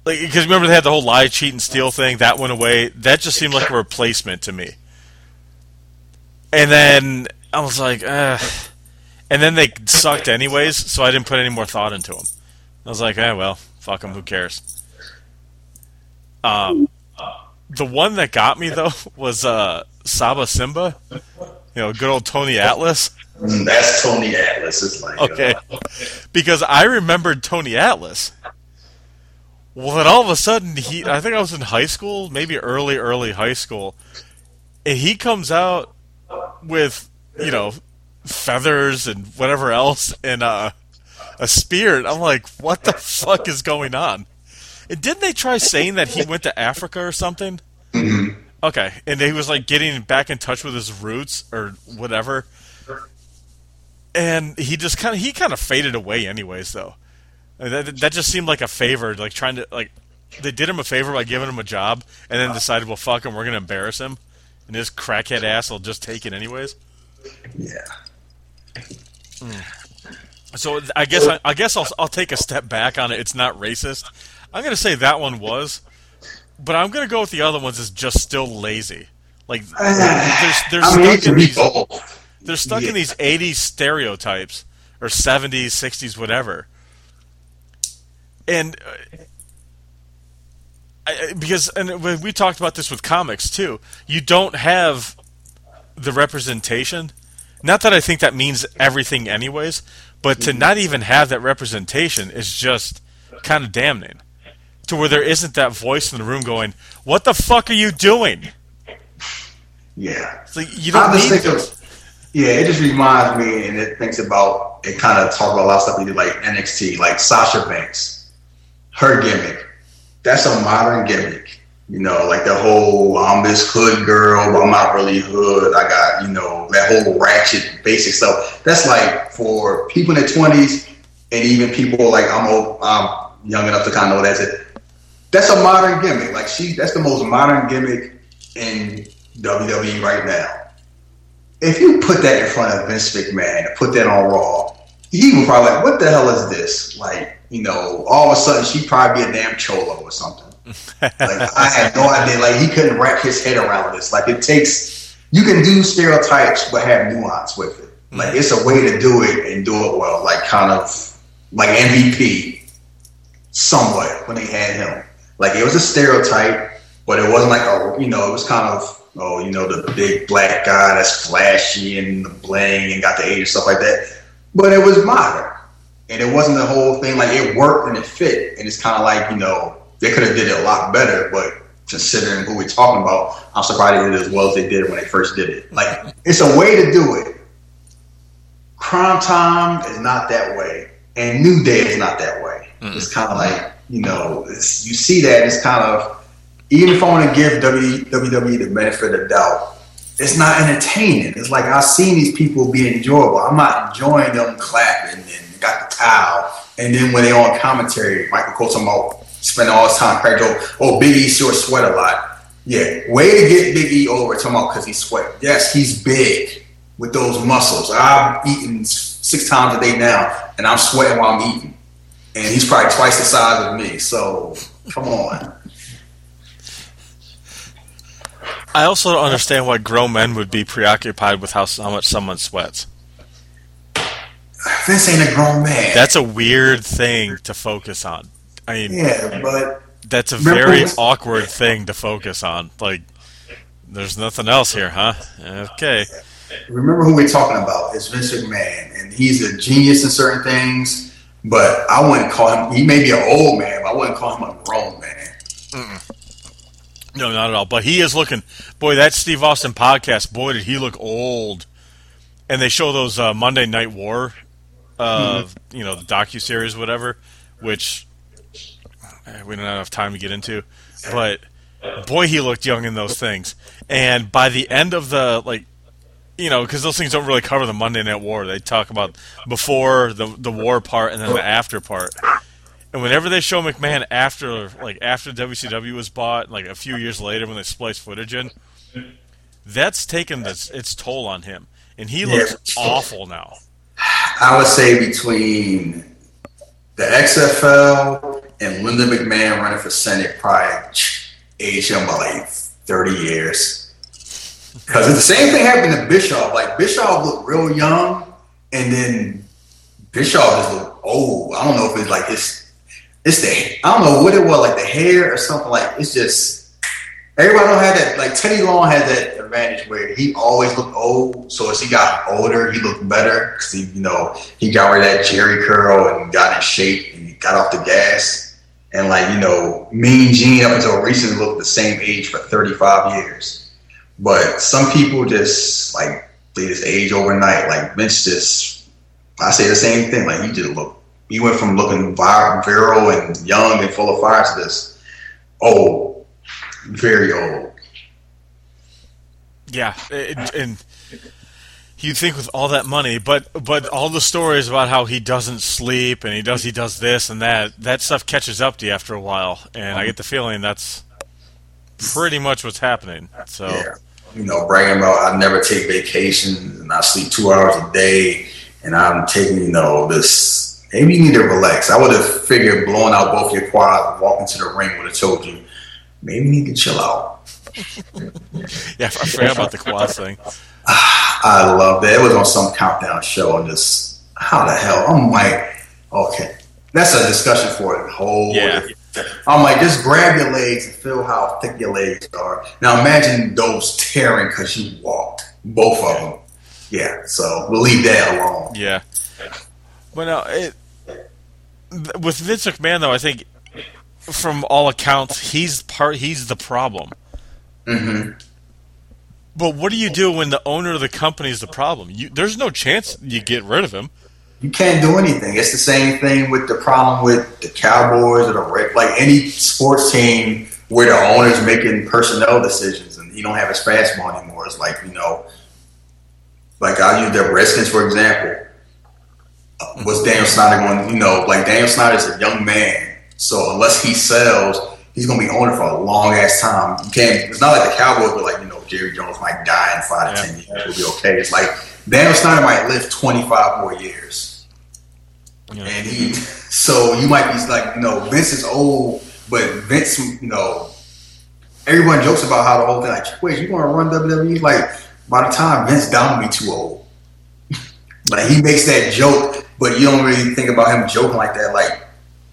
like because remember they had the whole lie, cheat, and steal thing that went away. That just seemed like a replacement to me. And then I was like, eh. And then they sucked anyways, so I didn't put any more thought into them. I was like, eh, well, fuck them, who cares? Um, the one that got me though was uh, Saba Simba, you know, good old Tony Atlas. Mm, that's Tony Atlas. It's like okay, uh, because I remembered Tony Atlas. Well, then all of a sudden he, I think I was in high school, maybe early, early high school, and he comes out with, you know, feathers and whatever else and uh, a spear. And I'm like, what the fuck is going on? And didn't they try saying that he went to Africa or something? Mm-hmm. Okay, and he was like getting back in touch with his roots or whatever. And he just kind of he kind of faded away, anyways. Though that that just seemed like a favor, like trying to like they did him a favor by giving him a job, and then decided, well, fuck him, we're gonna embarrass him, and his crackhead ass will just take it anyways. Yeah. Mm. So I guess I, I guess I'll I'll take a step back on it. It's not racist. I'm gonna say that one was, but I'm gonna go with the other ones as just still lazy. Like they're, they're I mean, stuck in these both. they're stuck yeah. in these eighties stereotypes or seventies, sixties, whatever. And uh, I, because and we talked about this with comics too. You don't have the representation. Not that I think that means everything, anyways, but to not even have that representation is just kind of damning. To where there isn't that voice in the room going, "What the fuck are you doing?" Yeah, it's like, you don't I just need think of, yeah, it just reminds me, and it thinks about it. Kind of talk about a lot of stuff we did, like N X T, like Sasha Banks, her gimmick. That's a modern gimmick, you know, like the whole I'm this hood girl, but I'm not really hood. I got, you know, that whole ratchet basic stuff. That's like for people in their twenties, and even people like I'm old, I'm young enough to kind of know that's it. That's a modern gimmick. Like she, that's the most modern gimmick in W W E right now. If you put that in front of Vince McMahon and put that on Raw, he would probably like, what the hell is this? Like, you know, all of a sudden she'd probably be a damn cholo or something. Like I had no idea. Like he couldn't wrap his head around this. Like it takes, you can do stereotypes but have nuance with it. Like it's a way to do it and do it well. Like kind of like M V P, somewhat when they had him. Like it was a stereotype, but it wasn't like a, you know, it was kind of, oh, you know, the big black guy that's flashy and the bling and got the age and stuff like that. But it was modern, and it wasn't the whole thing. Like it worked and it fit, and it's kind of like, you know, they could have did it a lot better. But considering who we're talking about, I'm surprised they did it as well as they did when they first did it. Like it's a way to do it. Crime Time is not that way, and New Day is not that way. Mm-hmm. It's kind of like, you know, it's, you see that it's kind of. Even if I want to give W W E the benefit of the doubt, it's not entertaining. It's like I've seen these people be enjoyable. I'm not enjoying them clapping and got the towel. And then when they're on commentary, Michael Cole talking about spending all his time cracking joke. Oh, Big E sure sweat a lot. Yeah, way to get Big E over talking about because he sweat. Yes, he's big with those muscles. I'm eating six times a day now, and I'm sweating while I'm eating. And he's probably twice the size of me. So come on. I also don't understand why grown men would be preoccupied with how, how much someone sweats. Vince ain't a grown man. That's a weird thing to focus on. I mean, yeah, but that's a very awkward thing to focus on. Like, there's nothing else here, huh? Okay. Remember who we're talking about. It's Vince McMahon, and he's a genius in certain things, but I wouldn't call him, he may be an old man, but I wouldn't call him a grown man. Mm-mm. No, not at all. But he is looking, boy, that Steve Austin podcast, boy, did he look old. And they show those uh, Monday Night War, uh, mm-hmm. you know, the docuseries, whatever, which we don't have enough time to get into. But, boy, he looked young in those things. And by the end of the, like, you know, because those things don't really cover the Monday Night War. They talk about before the the war part and then the after part. And whenever they show McMahon after, like after W C W was bought, like a few years later when they spliced footage in, that's taken this, its toll on him, and he looks yeah. awful now. I would say between the X F L and Linda McMahon running for Senate probably aged him by like thirty years. Because the same thing happened to Bischoff. Like, Bischoff looked real young, and then Bischoff just looked old. I don't know if it's like this. It's the, I don't know what it was, like the hair or something. Like, it's just, everybody don't have that. Like, Teddy Long had that advantage where he always looked old. So as he got older, he looked better because he, you know, he got rid of that Jerry curl and got in shape and he got off the gas. And like, you know, Mean Gene up until recently looked the same age for thirty-five years. But some people just like, they just age overnight. Like Vince just, I say the same thing. Like he just looked, he went from looking virile and young and full of fire to this old, very old. Yeah, it, and you think with all that money, but but all the stories about how he doesn't sleep and he does he does this and that, that stuff catches up to you after a while, and I get the feeling that's pretty much what's happening. So, yeah. You know, bragging about I never take vacations and I sleep two hours a day, and I'm taking, you know, this. Maybe you need to relax. I would have figured blowing out both your quads, walking to the ring would have told you maybe you need to chill out. Yeah, I forgot about the quads thing. I love that. It was on some countdown show, and just how the hell? I'm like, okay, that's a discussion for a whole. Yeah. I'm like, just grab your legs and feel how thick your legs are. Now imagine those tearing because you walked, both of them. Yeah, so we'll leave that alone. Yeah, but no, it, with Vince McMahon though, I think from all accounts, he's part. He's the problem. Mm-hmm. But what do you do when the owner of the company is the problem? You, there's no chance you get rid of him. You can't do anything. It's the same thing with the problem with the Cowboys or the Red, like any sports team where the owner's making personnel decisions and you don't have his fastball anymore. It's like, you know, like I'll use the Redskins, for example. Uh, was Daniel Snyder going, you know, like Daniel Snyder's a young man. So unless he sells, he's going to be owner for a long ass time. You can't, it's not like the Cowboys, but like, you know, Jerry Jones might die in five to yeah. ten years. It'll be okay. It's like Daniel Snyder might live twenty-five more years. Yeah. And he, so you might be like, you know, Vince is old, but Vince, you know, everyone jokes about how the whole thing, like, wait, you want to run W W E? Like, by the time Vince down to be too old. Like, he makes that joke, but you don't really think about him joking like that. Like,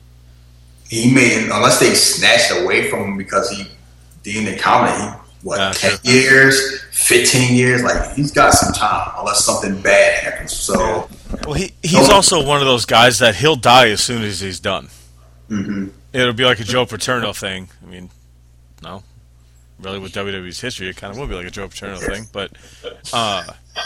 he made, unless they snatched away from him because he deemed it comedy, what, uh, ten years, fifteen years? Like, he's got some time, unless something bad happens. So, well, he he's also one of those guys that he'll die as soon as he's done. Mm-hmm. It'll be like a Joe Paterno thing. I mean, no, really, with W W E's history, it kind of will be like a Joe Paterno thing. But, uh,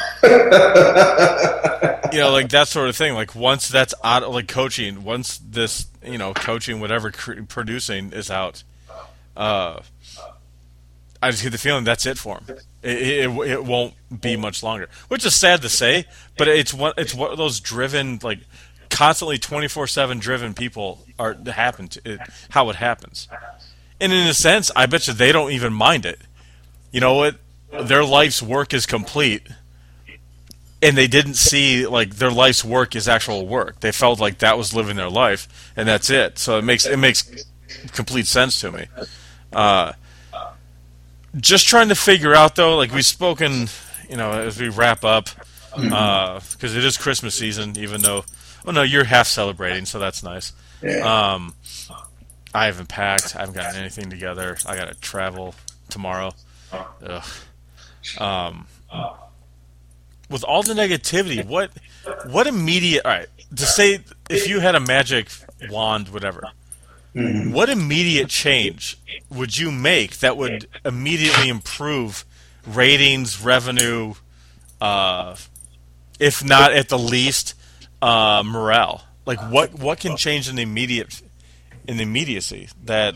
you know, like that sort of thing. Like once that's out, like coaching, once this, you know, coaching, whatever cr- producing is out, uh, I just get the feeling that's it for him. It, it it won't be much longer, which is sad to say, but it's one it's one of those driven, like constantly twenty-four seven driven people are happen to it, how it happens. And in a sense, I bet you they don't even mind it. You know what? Their life's work is complete, and they didn't see like their life's work is actual work. They felt like that was living their life, and that's it. So it makes it makes complete sense to me. Uh, Just trying to figure out, though, like we've spoken, you know, as we wrap up, because uh, it is Christmas season, even though, oh, no, you're half celebrating, so that's nice. Yeah. Um, I haven't packed. I haven't gotten anything together. I got to travel tomorrow. Ugh. Um, with all the negativity, what what immediate, all right, to say, if you had a magic wand, whatever, mm-hmm. what immediate change would you make that would immediately improve ratings, revenue, uh, if not at the least uh, morale? Like what, what can change in the immediate in the immediacy that?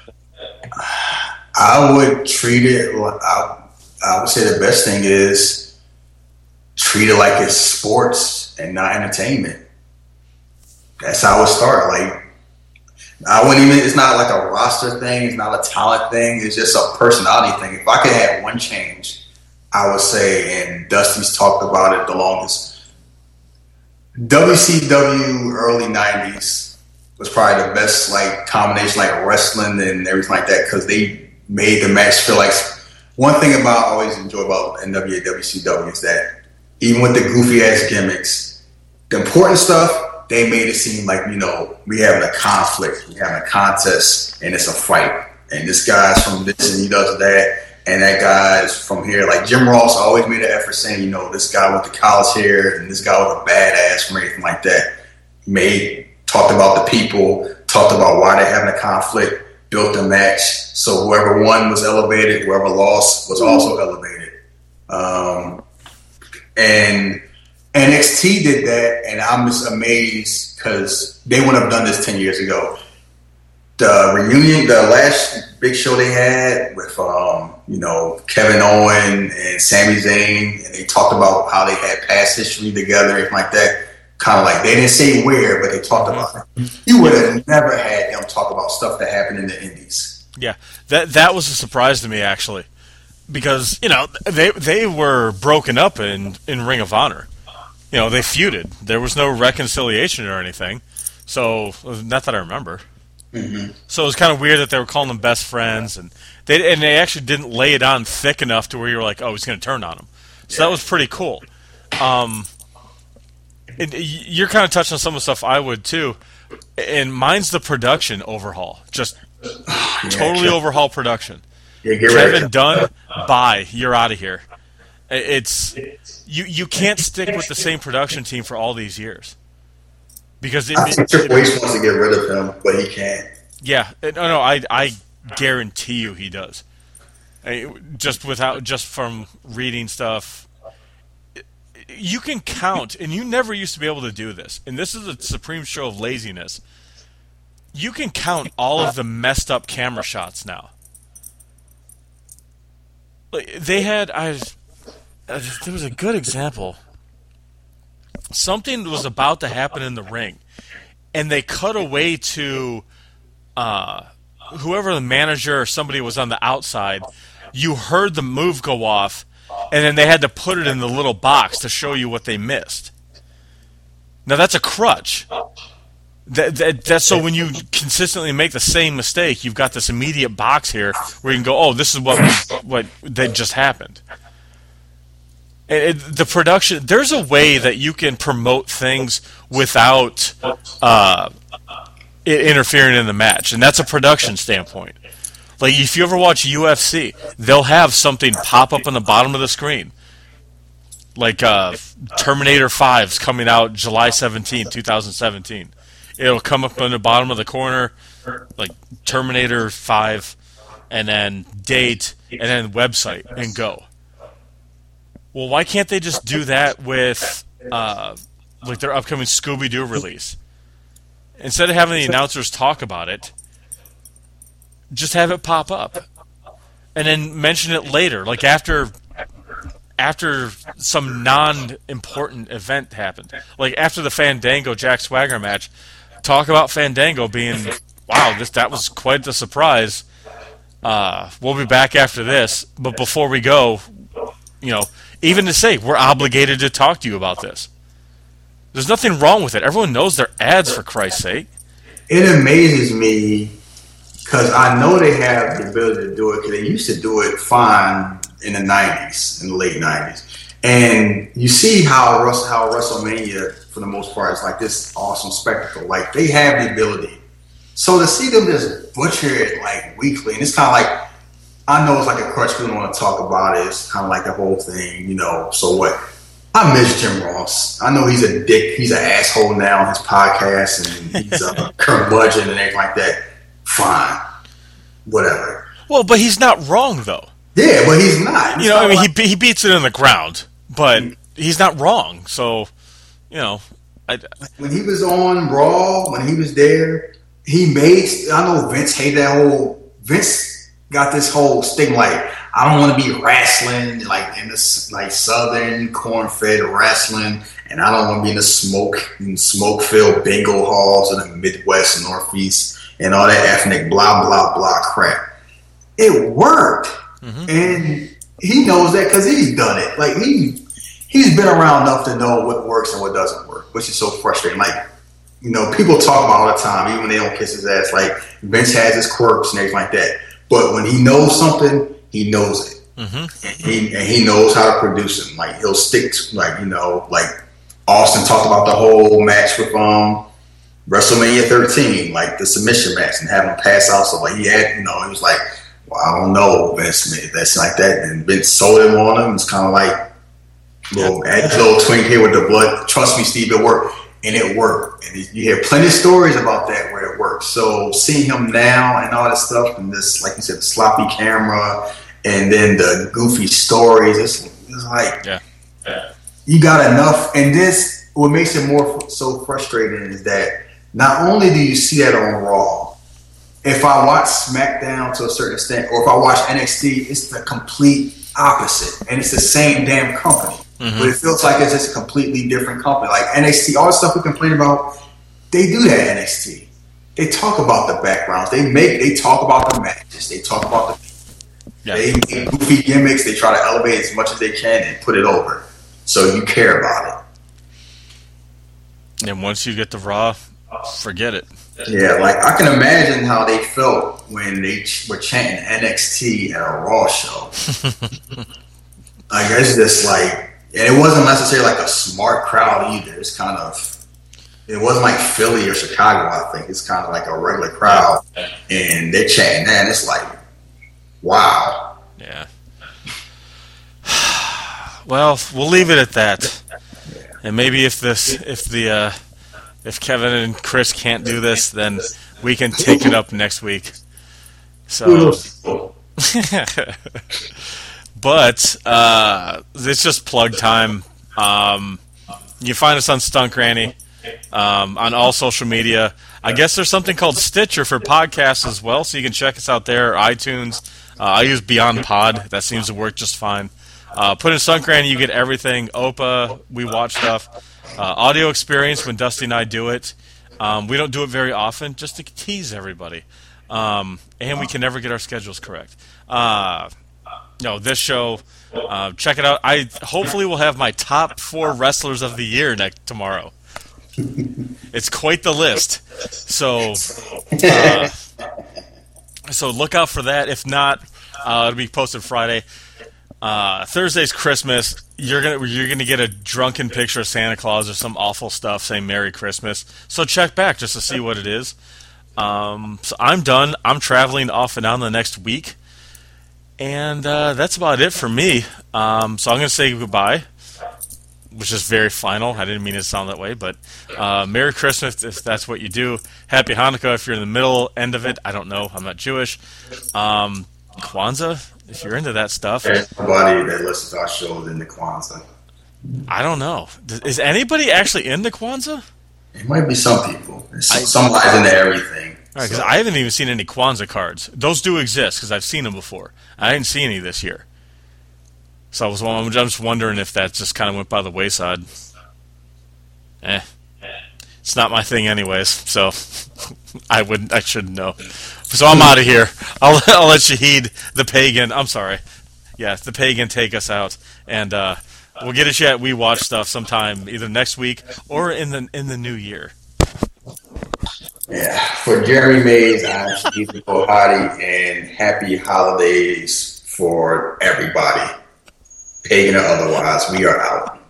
I would treat it. I, I would say the best thing is treat it like it's sports and not entertainment. That's how it start. Like. I wouldn't even, it's not like a roster thing, it's not a talent thing, it's just a personality thing. If I could have one change, I would say, and Dusty's talked about it the longest, W C W early nineties was probably the best like combination, like wrestling and everything like that, because they made the match feel like. One thing about I always enjoy about N W A W C W is that even with the goofy ass gimmicks, the important stuff they made it seem like, you know, we having a conflict, we having a contest, and it's a fight, and this guy's from this and he does that, and that guy's from here. Like Jim Ross always made an effort saying, you know, this guy with the college hair and this guy with a badass or anything like that. Made talked about the people, talked about why they're having a conflict. Built a match, so whoever won was elevated, whoever lost was also elevated. Um, and N X T did that, and I'm just amazed because they wouldn't have done this ten years ago. The reunion, the last big show they had with, um, you know, Kevin Owens and Sami Zayn, and they talked about how they had past history together, and everything like that. Kind of like, they didn't say where, but they talked about it. You would have never had them talk about stuff that happened in the Indies. Yeah, that that was a surprise to me, actually. Because, you know, they they were broken up in, in Ring of Honor. You know, they feuded. There was no reconciliation or anything. So, not that I remember. Mm-hmm. So it was kind of weird that they were calling them best friends. And they and they actually didn't lay it on thick enough to where you were like, oh, he's going to turn on him. So yeah. That was pretty cool. Um... And you're kind of touching on some of the stuff I would too, and mine's the production overhaul. Just yeah, totally overhaul production. Yeah, get Kevin right. Dunn, bye. You're out of here. It's you. You can't stick with the same production team for all these years because it, I think it, Triple it, H wants to get rid of him, but he can't. Yeah, no, no. I I guarantee you he does. I, just without just from reading stuff. You can count, and you never used to be able to do this, and this is a supreme show of laziness. You can count all of the messed up camera shots now. Like they had, I, uh, there was a good example. Something was about to happen in the ring, and they cut away to uh, whoever the manager or somebody was on the outside. You heard the move go off. And then they had to put it in the little box to show you what they missed. Now that's a crutch. That, that, that's so when you consistently make the same mistake, you've got this immediate box here where you can go, "Oh, this is what what that just happened." And it, the production, there's a way that you can promote things without uh, it interfering in the match, and that's a production standpoint. Like, if you ever watch U F C, they'll have something pop up on the bottom of the screen. Like uh, Terminator five's coming out July seventeenth, twenty seventeen. It'll come up on the bottom of the corner, like Terminator five, and then date, and then website, and go. Well, why can't they just do that with uh, like their upcoming Scooby-Doo release? Instead of having the announcers talk about it, just have it pop up, and then mention it later, like after after some non-important event happened, like after the Fandango Jack Swagger match. Talk about Fandango being, wow, this that was quite the surprise. Uh, we'll be back after this, but before we go, you know, even to say we're obligated to talk to you about this. There's nothing wrong with it. Everyone knows they're ads, for Christ's sake. It amazes me. Because I know they have the ability to do it, because they used to do it fine in the nineties, in the late nineties. And you see how how WrestleMania, for the most part, is like this awesome spectacle. Like, they have the ability. So to see them just butcher it, like, weekly, and it's kind of like, I know it's like a crutch, we don't want to talk about it. It's kind of like the whole thing, you know, so what? I miss Jim Ross. I know he's a dick. He's an asshole now on his podcast, and he's a curmudgeon and everything like that. Fine. Whatever. Well, but he's not wrong, though. Yeah, but he's not. He's you know, not I mean, like- he he beats it in the ground, but he's not wrong. So, you know, I, when he was on Raw, when he was there, he made. I know Vince hated that whole. Vince got this whole stigma like, I don't want to be wrestling like in this like Southern corn-fed wrestling, and I don't want to be in the smoke in smoke-filled bingo halls in the Midwest and Northeast and all that ethnic blah blah blah crap. It worked, mm-hmm. and he knows that because he's done it. Like he he's been around enough to know what works and what doesn't work, which is so frustrating. Like you know, people talk about all the time, even when they don't kiss his ass. Like Vince has his quirks and everything like that, but when he knows something, he knows it, mm-hmm. and, he, and he knows how to produce him. Like he'll stick to, like, you know, like Austin talked about the whole match with um WrestleMania thirteen, like the submission match, and having him pass out. So like he had, you know, he was like, well, I don't know, Vince, man, that's like that. And Vince sold him on him. It's kind of like little, add a little twink here with the blood. Trust me, Steve, it worked. And it worked. And you hear plenty of stories about that where it worked. So seeing him now and all this stuff, and this, like you said, the sloppy camera, and then the goofy stories, it's, it's like, yeah. Yeah. You got enough. And this, what makes it more so frustrating is that not only do you see that on Raw, if I watch SmackDown to a certain extent, or if I watch N X T, it's the complete opposite. And it's the same damn company. Mm-hmm. But it feels like it's just a completely different company. Like N X T, all the stuff we complain about, they do that at N X T. They talk about the backgrounds. They make, they talk about the matches. They talk about the, yeah. They make goofy gimmicks. They try to elevate as much as they can and put it over. So you care about it. And once you get the Raw, forget it. Yeah, like I can imagine how they felt when they ch- were chanting N X T at a Raw show. Like it's just like, and it wasn't necessarily like a smart crowd either. It's kind of, it wasn't like Philly or Chicago. I think it's kind of like a regular crowd, and they're chanting that. And it's like, wow. Yeah. Well, we'll leave it at that. And maybe if this, if the. Uh, If Kevin and Chris can't do this, then we can take it up next week. So, but uh, it's just plug time. Um, you find us on Stunt Granny, um, on all social media. I guess there's something called Stitcher for podcasts as well, so you can check us out there. iTunes. Uh, I use Beyond Pod. That seems to work just fine. Uh, put in Stunt Granny, you get everything. Opa, we watch stuff. Uh, audio experience when Dusty and I do it. Um, we don't do it very often, just to tease everybody. Um, and we can never get our schedules correct. Uh, no, this show, uh, check it out. I hopefully will have my top four wrestlers of the year next tomorrow. It's quite the list. So, uh, so look out for that. If not, uh, it'll be posted Friday. Uh, Thursday's Christmas. You're gonna you're gonna get a drunken picture of Santa Claus or some awful stuff saying Merry Christmas. So check back just to see what it is. Um, so I'm done. I'm traveling off and on the next week, and uh, that's about it for me. Um, so I'm gonna say goodbye, which is very final. I didn't mean it to sound that way, but uh, Merry Christmas if that's what you do. Happy Hanukkah if you're in the middle end of it. I don't know. I'm not Jewish. Um, Kwanzaa. If you're into that stuff. There's nobody that listens to our shows into Kwanzaa. I don't know. Is anybody actually into Kwanzaa? It might be some people. Some, somebody's into everything. All right, because so. I haven't even seen any Kwanzaa cards. Those do exist because I've seen them before. I didn't see any this year. So I was, I'm just wondering if that just kind of went by the wayside. Eh. It's not my thing anyways, so I wouldn't. I shouldn't know. So I'm out of here. I'll, I'll let Shahid, the pagan. I'm sorry. Yeah, the pagan, take us out, and uh, we'll get a chat. We watch stuff sometime either next week or in the in the new year. Yeah. For Jeremy Mays, I'm Shahid Kohadi, and happy holidays for everybody, pagan or otherwise. We are out.